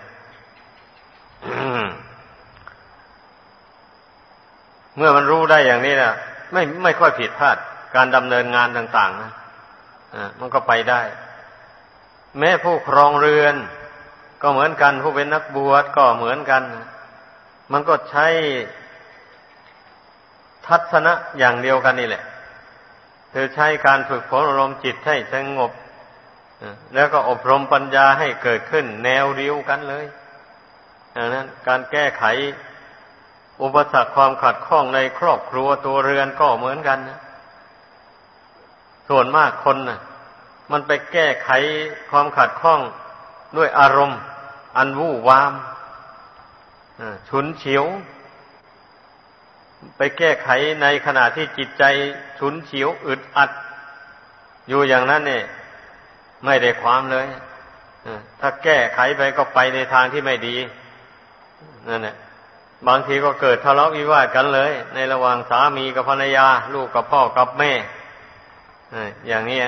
เมื่อมันรู้ได้อย่างนี้นะไม่ค่อยผิดพลาดการดำเนินงานต่างๆนะมันก็ไปได้แม้ผู้ครองเรือนก็เหมือนกันผู้เป็นนักบวชก็เหมือนกันมันก็ใช้ทัศนะอย่างเดียวกันนี่แหละคือใช้การฝึกฝนอารมณ์จิตให้สงบแล้วก็อบรมปัญญาให้เกิดขึ้นแนวเดียวกันเลยดังนั้นการแก้ไขอุปสรรคความขัดข้องในครอบครัวตัวเรือนก็เหมือนกันนะส่วนมากคนน่ะมันไปแก้ไขความขัดข้องด้วยอารมณ์อันวู่วามฉุนเฉียวไปแก้ไขในขณะที่จิตใจฉุนเฉียวอึดอัดอยู่อย่างนั้นเนี่ยไม่ได้ความเลยถ้าแก้ไขไปก็ไปในทางที่ไม่ดีนั่นแหละบางทีก็เกิดทะเลาะวิวาทกันเลยในระหว่างสามีกับภรรยาลูกกับพ่อกับแม่อย่างนี้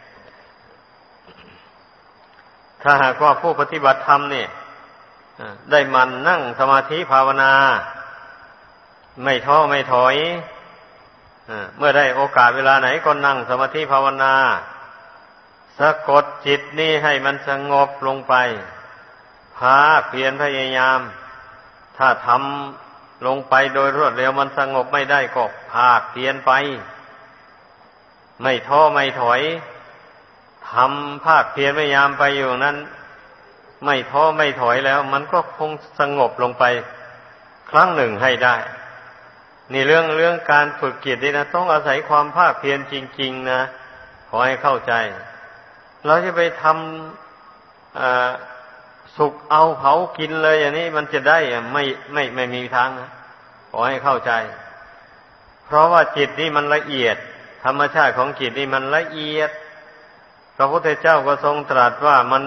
ถ้าหากว่าผู้ปฏิบัติธรรมเนี่ยได้มันนั่งสมาธิภาวนาไม่ท้อไม่ถอยเมื่อได้โอกาสเวลาไหนก็นั่งสมาธิภาวนาสะกดจิตนี่ให้มันสงบลงไปภาคเพียรพยายามถ้าทำลงไปโดยรวดเร็วมันสงบไม่ได้ก็ภาคเพียรไปไม่ท้อไม่ถอยทำภาคเพียรพยายามไปอยู่นั้นไม่ท้อไม่ถอยแล้วมันก็คงสงบลงไปครั้งหนึ่งให้ได้นี่เรื่องการฝึกจิตนี่นะต้องอาศัยความภาคเพียรจริงๆนะขอให้เข้าใจเราจะไปทำสุกเอาเผากินเลยอย่างนี้มันจะได้ไม่มีทางนะขอให้เข้าใจเพราะว่าจิตนี่มันละเอียดธรรมชาติของจิตนี่มันละเอียดพระพุทธเจ้าก็ทรงตรัสว่ามัน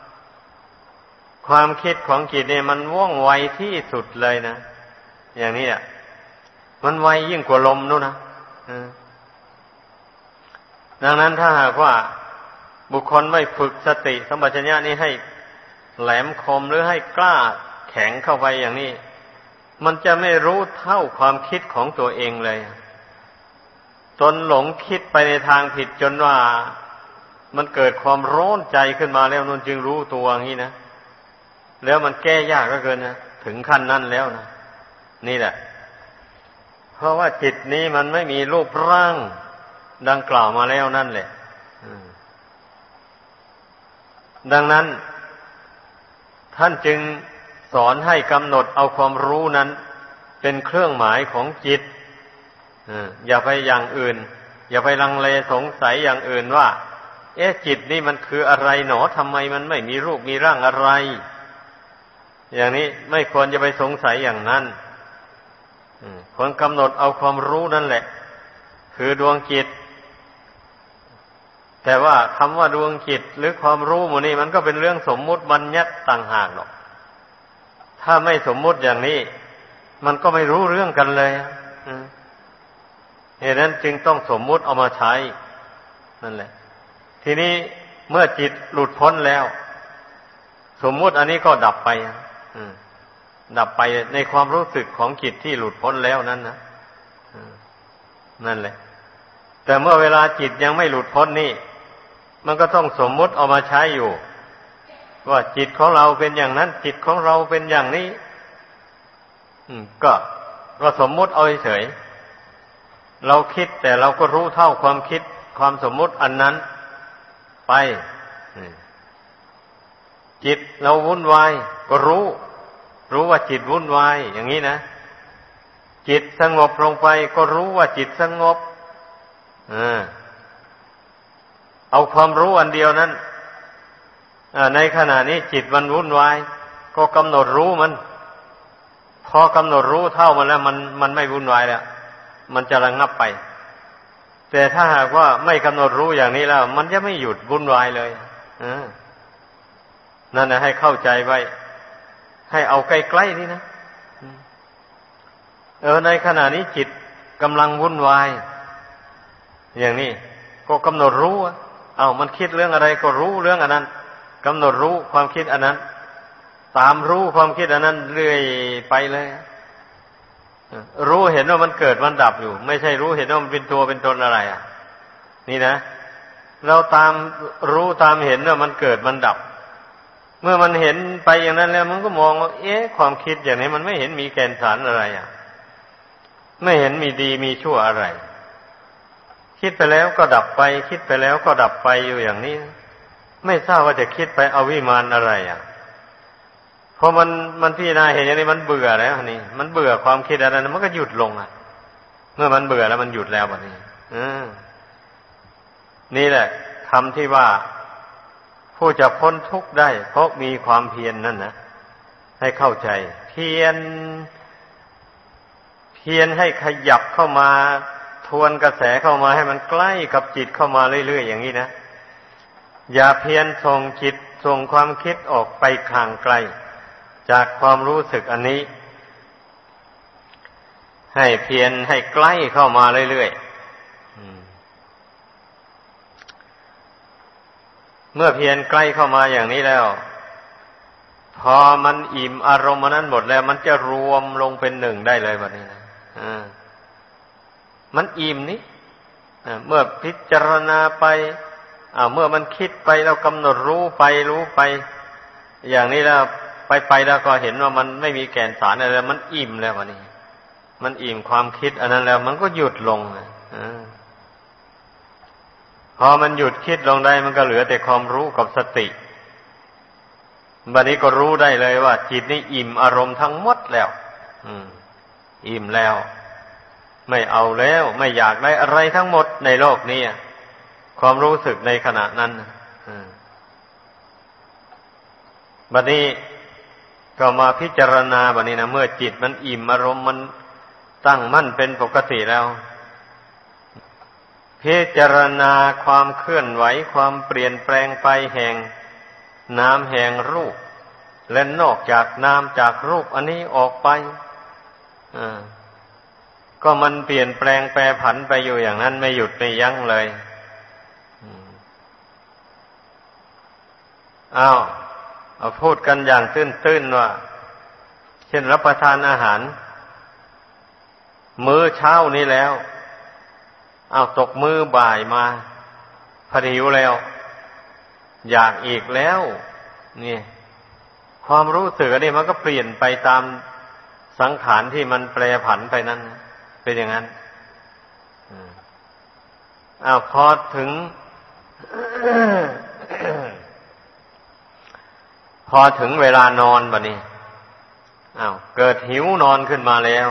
ความคิดของจิตนี่มันว่องไวที่สุดเลยนะอย่างนี้อ่ะมันไวยิ่งกว่าลมนู่นนะดังนั้นถ้าหากว่าบุคคลไม่ฝึกสติสัมปชัญญะนี้ให้แหลมคมหรือให้กล้าแข็งเข้าไปอย่างนี้มันจะไม่รู้เท่าความคิดของตัวเองเลยจนหลงคิดไปในทางผิดจนว่ามันเกิดความร้อนใจขึ้นมาแล้วนั่นจึงรู้ตัวอย่างนี้นะแล้วมันแก้ยากเหลือเกินนะถึงขั้นนั้นแล้วนะนี่แหละเพราะว่าจิตนี้มันไม่มีรูปร่างดังกล่าวมาแล้วนั่นแหละดังนั้นท่านจึงสอนให้กำหนดเอาความรู้นั้นเป็นเครื่องหมายของจิตอย่าไปอย่างอื่นอย่าไปลังเลสงสัยอย่างอื่นว่าจิตนี่มันคืออะไรหนอทำไมมันไม่มีรูปมีร่างอะไร อย่างนี้ไม่ควรจะไปสงสัยอย่างนั้นควรกำหนดเอาความรู้นั่นแหละคือดวงจิตแต่ว่าคำว่าดวงจิตหรือความรู้หมู่นี้มันก็เป็นเรื่องสมมุติบัญญัติต่างหากหรอกถ้าไม่สมมุติอย่างนี้มันก็ไม่รู้เรื่องกันเลยเหตุนั้นจึงต้องสมมุติเอามาใช้นั่นแหละทีนี้เมื่อจิตหลุดพ้นแล้วสมมุติอันนี้ก็ดับไปดับไปในความรู้สึกของจิตที่หลุดพ้นแล้วนั้นนะนั่นแหละแต่เมื่อเวลาจิตยังไม่หลุดพ้นนี่มันก็ต้องสมมุติเอามาใช้อยู่ว่าจิตของเราเป็นอย่างนั้นจิตของเราเป็นอย่างนี้ก็สมมุติเอาเฉยเราคิดแต่เราก็รู้เท่าความคิดความสมมุติอันนั้นไปจิตเราวุ่นวายก็รู้ว่าจิตวุ่นวายอย่างนี้นะจิตสงบลงไปก็รู้ว่าจิตสงบเอาความรู้อันเดียวนั้นในขณะนี้จิตมันวุ่นวายก็กำหนดรู้มันพอกำหนดรู้เท่ามันแล้วมันไม่วุ่นวายแล้วมันจะระงับไปแต่ถ้าหากว่าไม่กำหนดรู้อย่างนี้แล้วมันจะไม่หยุดวุ่นวายเลยนั่นนะให้เข้าใจไว้ให้เอาใกล้ๆนี่นะในขณะนี้จิตกำลังวุ่นวายอย่างนี้ก็กำหนดรู้มันคิดเรื่องอะไรก็รู้เรื่องอันนั้นกำหนดรู้ความคิดอันนั้นตามรู้ความคิดอันนั้นเรื่อยไปเลยรู้เห็นว่ามันเกิดมันดับอยู่ไม่ใช่รู้เห็นว่ามันเป็นตัวเป็นตนอะไรนี่นะเราตามรู้ตามเห็นว่ามันเกิดมันดับเมื่อมันเห็นไปอย่างนั้นแล้วมันก็มองว่าความคิดอย่างนี้มันไม่เห็นมีแก่นสารอะไรไม่เห็นมีดีมีชั่วอะไรคิดไปแล้วก็ดับไปคิดไปแล้วก็ดับไปอยู่อย่างนี้ไม่ทราบว่าจะคิดไปเอาวิมานอะไรพอมันพิจารณาเห็นอย่างนี้มันเบื่อแล้วนี่มันเบื่อความคิดอะไรมันก็หยุดลงเมื่อมันเบื่อแล้วมันหยุดแล้วแบบนี้นี่แหละคำที่ว่าผู้จะพ้นทุกข์ได้เพราะมีความเพียร นั่นนะให้เข้าใจเพียรให้ขยับเข้ามาทวนกระแสเข้ามาให้มันใกล้กับจิตเข้ามาเรื่อยๆอย่างนี้นะอย่าเพียรส่งจิตส่งความคิดออกไปห่างไกลจากความรู้สึกอันนี้ให้เพียรให้ใกล้เข้ามาเรื่อยๆเมื่อเพียรใกล้เข้ามาอย่างนี้แล้วพอมันอิ่มอารมณ์นั้นหมดแล้วมันจะรวมลงเป็นหนึ่งได้เลยแบบนี้นะมันอิ่มนี้เมื่อพิจารณาไปเมื่อมันคิดไปเรากำหนดรู้ไปอย่างนี้แล้วไปแล้วก็เห็นว่ามันไม่มีแก่นสารอะไรแล้วมันอิ่มแล้ววันนี้มันอิ่มความคิดอันนั้นแล้วมันก็หยุดลงพอมันหยุดคิดลงได้มันก็เหลือแต่ความรู้กับสติบัดนี้ก็รู้ได้เลยว่าจิตนี่อิ่มอารมณ์ทั้งหมดแล้วอิ่มแล้วไม่เอาแล้วไม่อยากได้อะไรทั้งหมดในโลกนี้ความรู้สึกในขณะนั้นบัดนี้ก็มาพิจารณาบัดนี้นะเมื่อจิตมันอิ่มอารมณ์มันตั้งมั่นเป็นปกติแล้วพิจารณาความเคลื่อนไหวความเปลี่ยนแปลงไปแห่งน้ำแห่งรูปและนอกจากน้ำจากรูปอันนี้ออกไปก็มันเปลี่ยนแปลงแปรผันไปอยู่อย่างนั้นไม่หยุดไม่ยั้งเลยเอาพูดกันอย่างตื้นๆว่าเช่นรับประทานอาหารมื้อเช้านี้แล้วตกมื้อบ่ายมาพอหิวแล้วอยากอีกแล้วนี่ความรู้สึกอันนี้มันก็เปลี่ยนไปตามสังขารที่มันแปรผันไปนั้นเป็นอย่างนั้นพอถึง พอถึงเวลานอนบัดนี้เกิดหิวนอนขึ้นมาแล้ว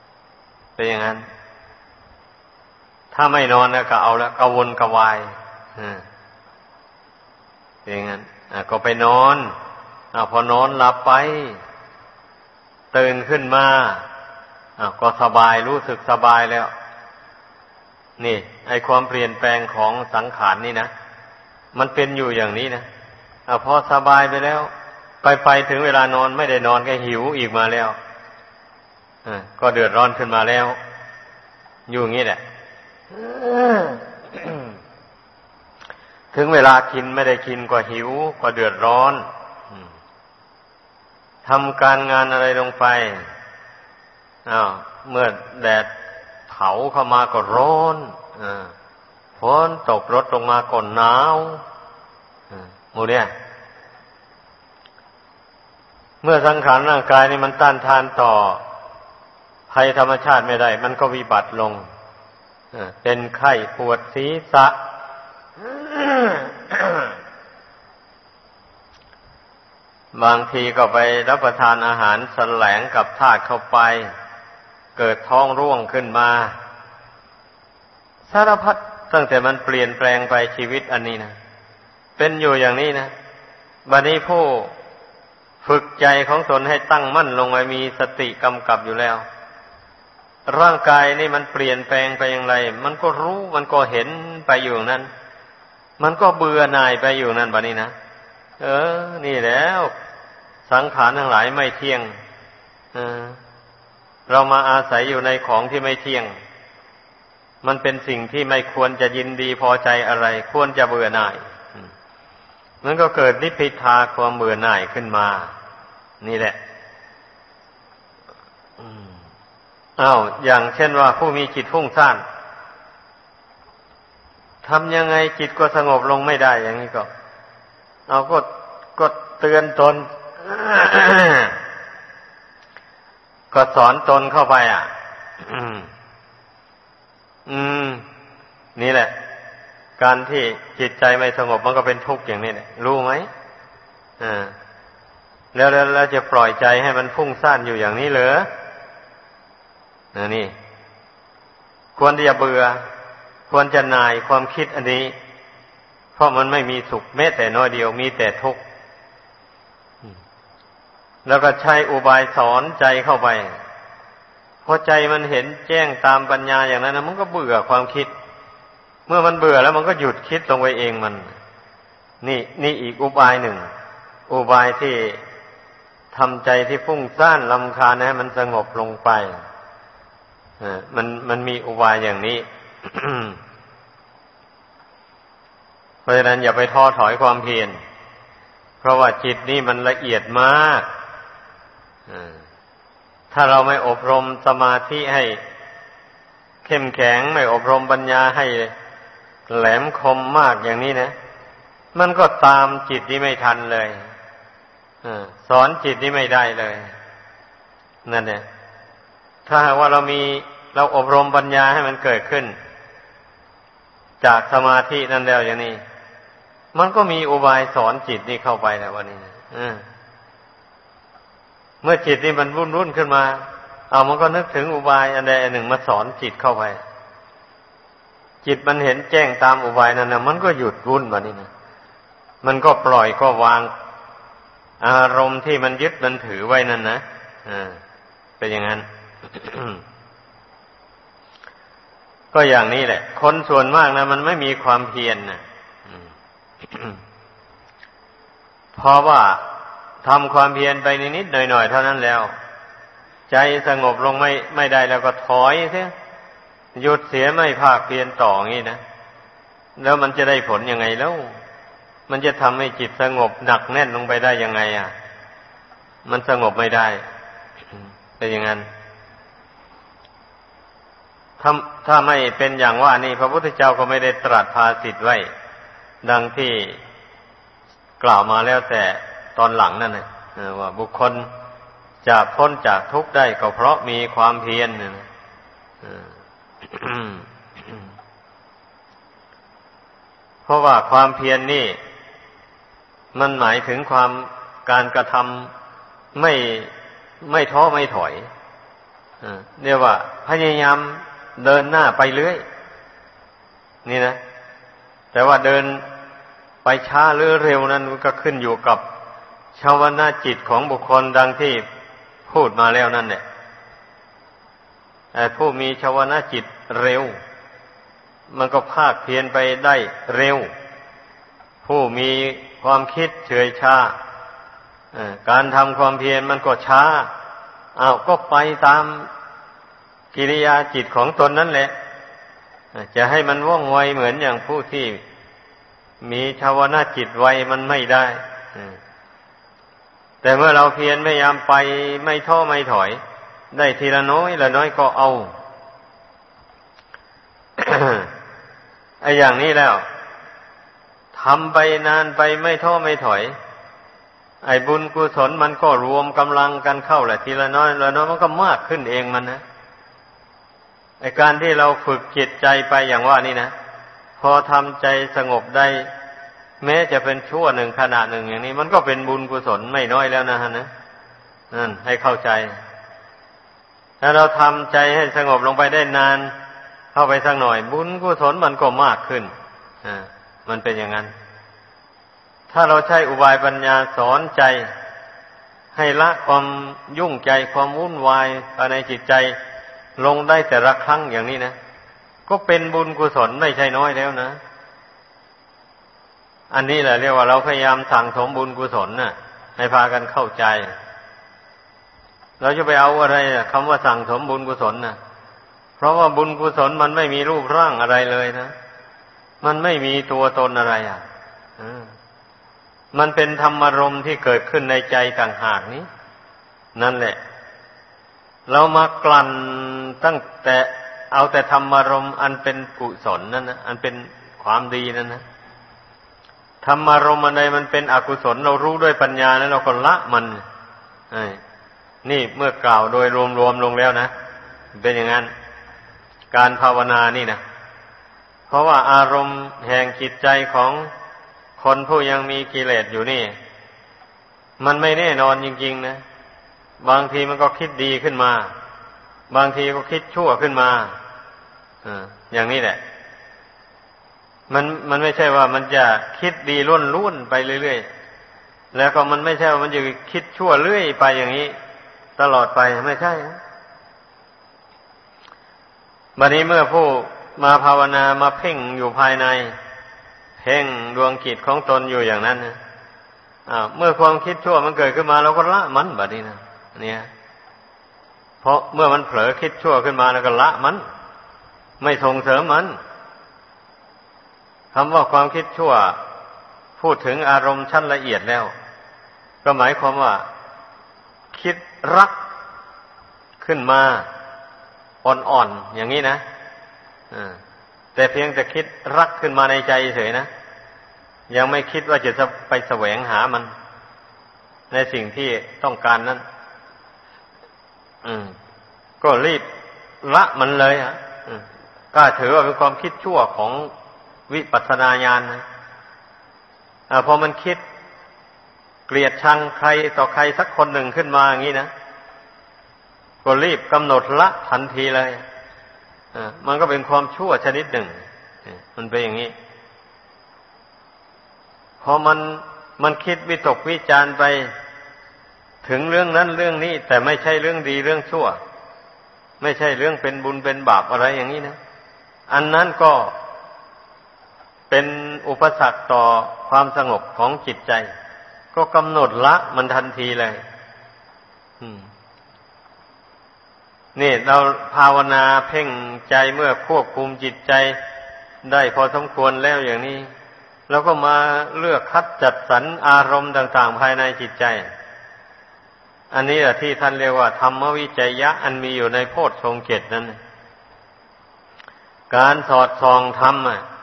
เป็นอย่างนั้นถ้าไม่นอนก็เอาแล้วกระวนกระวายอย่างนั้นก็ไปนอนพอนอนหลับไปตื่นขึ้นมาก็สบายรู้สึกสบายแล้วนี่ไอความเปลี่ยนแปลงของสังขารนี่นะมันเป็นอยู่อย่างนี้นะพอสบายไปแล้วไปถึงเวลานอนไม่ได้นอนก็หิวอีกมาแล้วก็เดือดร้อนขึ้นมาแล้วอยู่อย่างนี้แหละถึงเวลากินไม่ได้กินก็หิวก็เดือดร้อนทำการงานอะไรลงไปเมื่อแดดเผาเข้ามาก็ร้อนฝนตกรถลงมาก็หนาวหมู่เนี่ยเมื่อสังขารร่างกายนี่มันต้านทานต่อภัยธรรมชาติไม่ได้มันก็วิบัติลงเป็นไข้ปวดศีรษะบางทีก็ไปรับประทานอาหารแสลงกับธาตุเข้าไปเกิดท้องร่วงขึ้นมาสารพัดตั้งแต่มันเปลี่ยนแปลงไปชีวิตอันนี้นะเป็นอยู่อย่างนี้นะบัดนี้ผู้ฝึกใจของตนให้ตั้งมั่นลงไว้มีสติกำกับอยู่แล้วร่างกายนี่มันเปลี่ยนแปลงไปอย่างไรมันก็รู้มันก็เห็นไปอยู่นั้นมันก็เบื่อหน่ายไปอยู่นั่นบัดนี้นะนี่แล้วสังขารทั้งหลายไม่เที่ยงเรามาอาศัยอยู่ในของที่ไม่เที่ยงมันเป็นสิ่งที่ไม่ควรจะยินดีพอใจอะไรควรจะเบื่อหน่ายมันก็เกิดนิพพิทาความเบื่อหน่ายขึ้นมานี่แหละอย่างเช่นว่าผู้มีจิตฟุ้งซ่านทำยังไงจิตก็สงบลงไม่ได้อย่างนี้ก็เตือนตน ก็สอนตนเข้าไปนี่แหละการที่จิตใจไม่สงบมันก็เป็นทุกข์อย่างนี้แหละรู้ไหมแล้วจะปล่อยใจให้มันฟุ้งซ่านอยู่อย่างนี้เหรอนี่ควรที่จะเบื่อควรจะหน่ายความคิดอันนี้เพราะมันไม่มีสุขแม้แต่น้อยเดียวมีแต่ทุกข์แล้วก็ใช้อุบายสอนใจเข้าไปพอใจมันเห็นแจ้งตามปัญญาอย่างนั้นนะมันก็เบื่อความคิดเมื่อมันเบื่อแล้วมันก็หยุดคิดลงไปเองมันนี่อีกอุบายหนึ่งอุบายที่ทำใจที่ฟุ้งซ่านรำคาญให้มันสงบลงไปมันมีอุบายอย่างนี้ เพราะฉะนั้นอย่าไปท้อถอยความเพียรเพราะว่าจิตนี่มันละเอียดมากถ้าเราไม่อบรมสมาธิให้เข้มแข็งไม่อบรมปัญญาให้แหลมคมมากอย่างนี้นะมันก็ตามจิตนี่ไม่ทันเลยสอนจิตนี่ไม่ได้เลยนั่นแหละถ้าหากว่าเราอบรมปัญญาให้มันเกิดขึ้นจากสมาธินั่นแล้วอย่างนี้มันก็มีอุบายสอนจิตนี่เข้าไปแล้ววันนี้นะเมื่อจิตนี่มันรุ่นขึ้นมามันก็นึกถึงอุบายอันใดอันหนึ่งมาสอนจิตเข้าไปจิตมันเห็นแจ้งตามอุบายนั้นนะมันก็หยุดวุ่นวันนี้นะมันก็ปล่อยก็วางอารมณ์ที่มันยึดมันถือไว้นั่นนะเป็นอย่างนั้น ก็อย่างนี้แหละคนส่วนมากนะมันไม่มีความเพียรนะ เพราะว่าทำความเพียรไปนิดๆหน่อยๆเท่านั้นแล้วใจสงบลงไม่ได้แล้วก็ถอยเสียหยุดเสียไม่ภาคเพียรต่ออย่างนี้นะแล้วมันจะได้ผลยังไงแล้วมันจะทำให้จิตสงบหนักแน่นลงไปได้ยังไงมันสงบไม่ได้เป็นอย่างนั้นถ้าไม่เป็นอย่างว่านี่พระพุทธเจ้าก็ไม่ได้ตรัสภาษิตไว้ดังที่กล่าวมาแล้วแต่ตอนหลังนั่นนะว่าบุคคลจะพ้นจากทุกข์ได้ก็เพราะมีความเพียรนะเพราะว่าความเพียรนี่มันหมายถึงการกระทำไม่ท้อไม่ถอยเรียกว่าพยายามเดินหน้าไปเรื่อยนี่นะแต่ว่าเดินไปช้าหรือเร็วนั้นก็ขึ้นอยู่กับชาวนาจิตของบุคคลดังที่พูดมาแล้วนั่นแหละผู้มีชาวนาจิตเร็วมันก็ภาคเพียรไปได้เร็วผู้มีความคิดเฉื่อยชาการทำความเพียรมันก็ช้าก็ไปตามกิริยาจิตของตนนั่นแหละจะให้มันว่องไวเหมือนอย่างผู้ที่มีชาวนาจิตไวมันไม่ได้แต่เมื่อเราเพียรพยายามไปไม่ท้อไม่ถอยได้ทีละน้อยละน้อยก็เอา ไอ้อย่างนี้แล้วทำไปนานไปไม่ท้อไม่ถอยไอ้บุญกุศลมันก็รวมกำลังกันเข้าแหละทีละน้อยละน้อยมันก็มากขึ้นเองมันนะไอ้การที่เราฝึกจิตใจไปอย่างว่านี่นะพอทำใจสงบได้แม้จะเป็นชั่วหนึ่งขณะหนึ่งอย่างนี้มันก็เป็นบุญกุศลไม่น้อยแล้วนะฮะนะนั่นให้เข้าใจถ้าเราทำใจให้สงบลงไปได้นานเข้าไปสักหน่อยบุญกุศลมันก็มากขึ้นมันเป็นอย่างนั้นถ้าเราใช้อุบายปัญญาสอนใจให้ละความยุ่งใจความวุ่นวายภายในจิตใจลงได้แต่ละครั้งอย่างนี้นะก็เป็นบุญกุศลไม่ใช่น้อยแล้วนะอันนี้แหละเรียกว่าเราพยายามสั่งสมบุญกุศลน่ะให้พากันเข้าใจเราจะไปเอาอะไรคำว่าสั่งสมบุญกุศลน่ะเพราะว่าบุญกุศลมันไม่มีรูปร่างอะไรเลยนะมันไม่มีตัวตนอะไรมันเป็นธรรมารมณ์ที่เกิดขึ้นในใจต่างหากนี้นั่นแหละเรามากลั่นตั้งแต่เอาแต่ธรรมารมณ์อันเป็นกุศลนั่นนะอันเป็นความดีนั่นนะธรรมารมณ์อันใดมันเป็นอกุศลเรารู้ด้วยปัญญาแล้วเราก็ละมันนี่เมื่อกล่าวโดยรวมๆลงแล้วนะเป็นอย่างนั้นการภาวนานี่นะเพราะว่าอารมณ์แห่งจิตใจของคนผู้ยังมีกิเลสอยู่นี่มันไม่แน่นอนจริงๆนะบางทีมันก็คิดดีขึ้นมาบางทีก็คิดชั่วขึ้นมาอย่างนี้แหละมันไม่ใช่ว่ามันจะคิดดีล้วนๆไปเรื่อยๆแล้วก็มันไม่ใช่ว่ามันจะคิดชั่วเรื่อยไปอย่างนี้ตลอดไปไม่ใช่บัดนี้เมื่อผู้มาภาวนามาเพ่งอยู่ภายในเพ่งดวงจิตของตนอยู่อย่างนั้นนะเมื่อความคิดชั่วมันเกิดขึ้นมาเราก็ละมันบัดนี้นะเนี่ยเพราะเมื่อมันเผลอคิดชั่วขึ้นมาแล้วก็ละมันไม่ส่งเสริมมันคำว่าความคิดชั่วพูดถึงอารมณ์ชั้นละเอียดแล้วก็หมายความว่าคิดรักขึ้นมาอ่อนๆอย่างนี้นะแต่เพียงแต่คิดรักขึ้นมาในใจเฉยนะยังไม่คิดว่าจะไปแสวงหามันในสิ่งที่ต้องการนั้นก็รีบละมันเลยก็ถือว่าเป็นความคิดชั่วของวิปัสสนาญาณนะพอมันคิดเกลียดชังใครต่อใครสักคนหนึ่งขึ้นมาอย่างนี้นะก็รีบกำหนดละทันทีเลยมันก็เป็นความชั่วชนิดหนึ่งมันเป็นอย่างนี้พอมันคิดวิตกวิจารไปถึงเรื่องนั้นเรื่องนี้แต่ไม่ใช่เรื่องดีเรื่องชั่วไม่ใช่เรื่องเป็นบุญเป็นบาปอะไรอย่างนี้นะอันนั้นก็เป็นอุปสรรคต่อความสงบของจิตใจก็กำหนดละมันทันทีเลยนี่เราภาวนาเพ่งใจเมื่อควบคุมจิตใจได้พอสมควรแล้วอย่างนี้เราก็มาเลือกคัดจัดสรรอารมณ์ต่างๆภายในจิตใจอันนี้แหละที่ท่านเรียกว่าธรรมวิจยะอันมีอยู่ในโพชฌงค์ 7นั้นการสอดส่องธรรม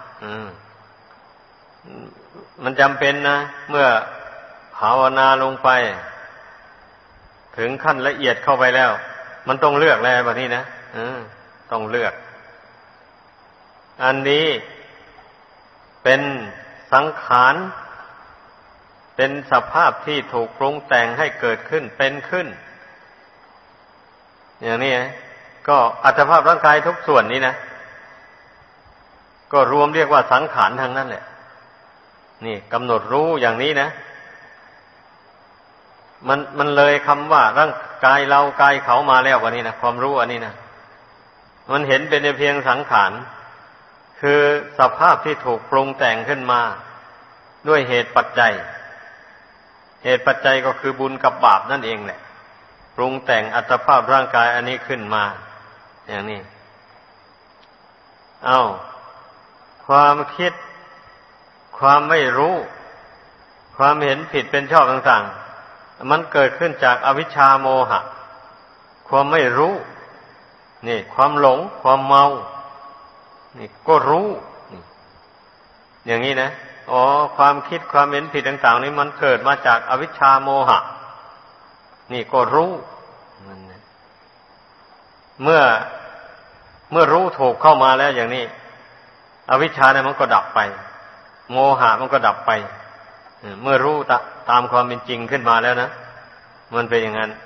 มันจำเป็นนะเมื่อภาวนาลงไปถึงขั้นละเอียดเข้าไปแล้วมันต้องเลือกแล้วแบบนี้นะต้องเลือกอันนี้เป็นสังขารเป็นสภาพที่ถูกปรุงแต่งให้เกิดขึ้นเป็นขึ้นอย่างนี้ก็อัตภาพร่างกายทุกส่วนนี้นะก็รวมเรียกว่าสังขารทั้งนั้นแหละนี่กำหนดรู้อย่างนี้นะมันเลยคำว่าร่างกายเรากายเขามาแล้วกว่านี้นะความรู้อันนี้นะมันเห็นเป็นเพียงสังขารคือสภาพที่ถูกปรุงแต่งขึ้นมาด้วยเหตุปัจจัยเหตุปัจจัยก็คือบุญกับบาปนั่นเองแหละปรุงแต่งอัตภาพร่างกายอันนี้ขึ้นมาอย่างนี้ความคิดความไม่รู้ความเห็นผิดเป็นชอบต่างๆมันเกิดขึ้นจากอวิชชาโมหะความไม่รู้นี่ความหลงความเมานี่ก็รู้อย่างนี้นะความคิดความเห็นผิดต่างๆนี้มันเกิดมาจากอวิชชาโมหะนี่ก็รู้เมื่อรู้ถูกเข้ามาแล้วอย่างนี้อวิชชาเนี่ยมันก็ดับไปโมหะมันก็ดับไปเมื่อรู้ตามความเป็นจริงขึ้นมาแล้วนะมันเป็นอย่างนั้น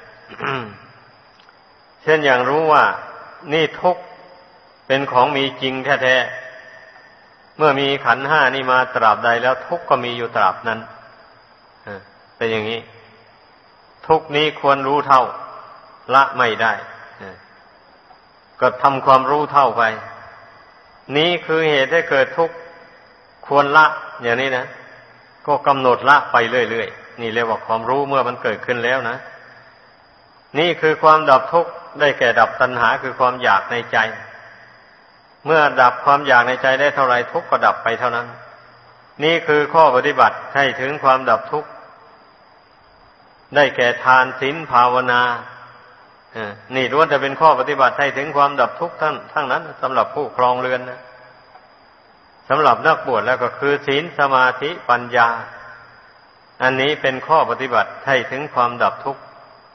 เช่นอย่างรู้ว่านี่ทุกข์เป็นของมีจริงแท้ๆเมื่อมีขันธ์ห้านี่มาตราบใดแล้วทุกข์ก็มีอยู่ตราบนั้นเป็นอย่างนี้ทุกข์นี้ควรรู้เท่าละไม่ได้ก็ทำความรู้เท่าไปนี้คือเหตุให้เกิดทุกข์ควรละอย่างนี้นะก็กำหนดละไปเรื่อยๆนี่เรียกว่าความรู้เมื่อมันเกิดขึ้นแล้วนะนี่คือความดับทุกข์ได้แก่ดับตัณหาคือความอยากในใจเมื่อดับความอยากในใจได้เท่าไรทุกข์ก็ดับไปเท่านั้นนี่คือข้อปฏิบัติให้ถึงความดับทุกข์ได้แก่ทานศีลภาวนานี่ล้วนแต่เป็นข้อปฏิบัติให้ถึงความดับทุกข์ทั้งนั้นสำหรับผู้ครองเรือนนะสำหรับนักบวชแล้วก็คือศีลสมาธิปัญญาอันนี้เป็นข้อปฏิบัติให้ถึงความดับทุกข์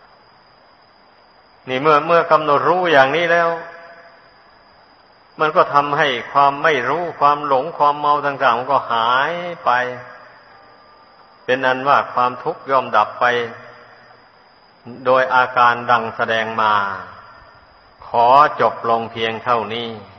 นี่เมื่อกำหนดรู้อย่างนี้แล้วมันก็ทำให้ความไม่รู้ความหลงความเมาต่างๆมันก็หายไปเป็นอันว่าความทุกข์ย่อมดับไปโดยอาการดังแสดงมาขอจบลงเพียงเท่านี้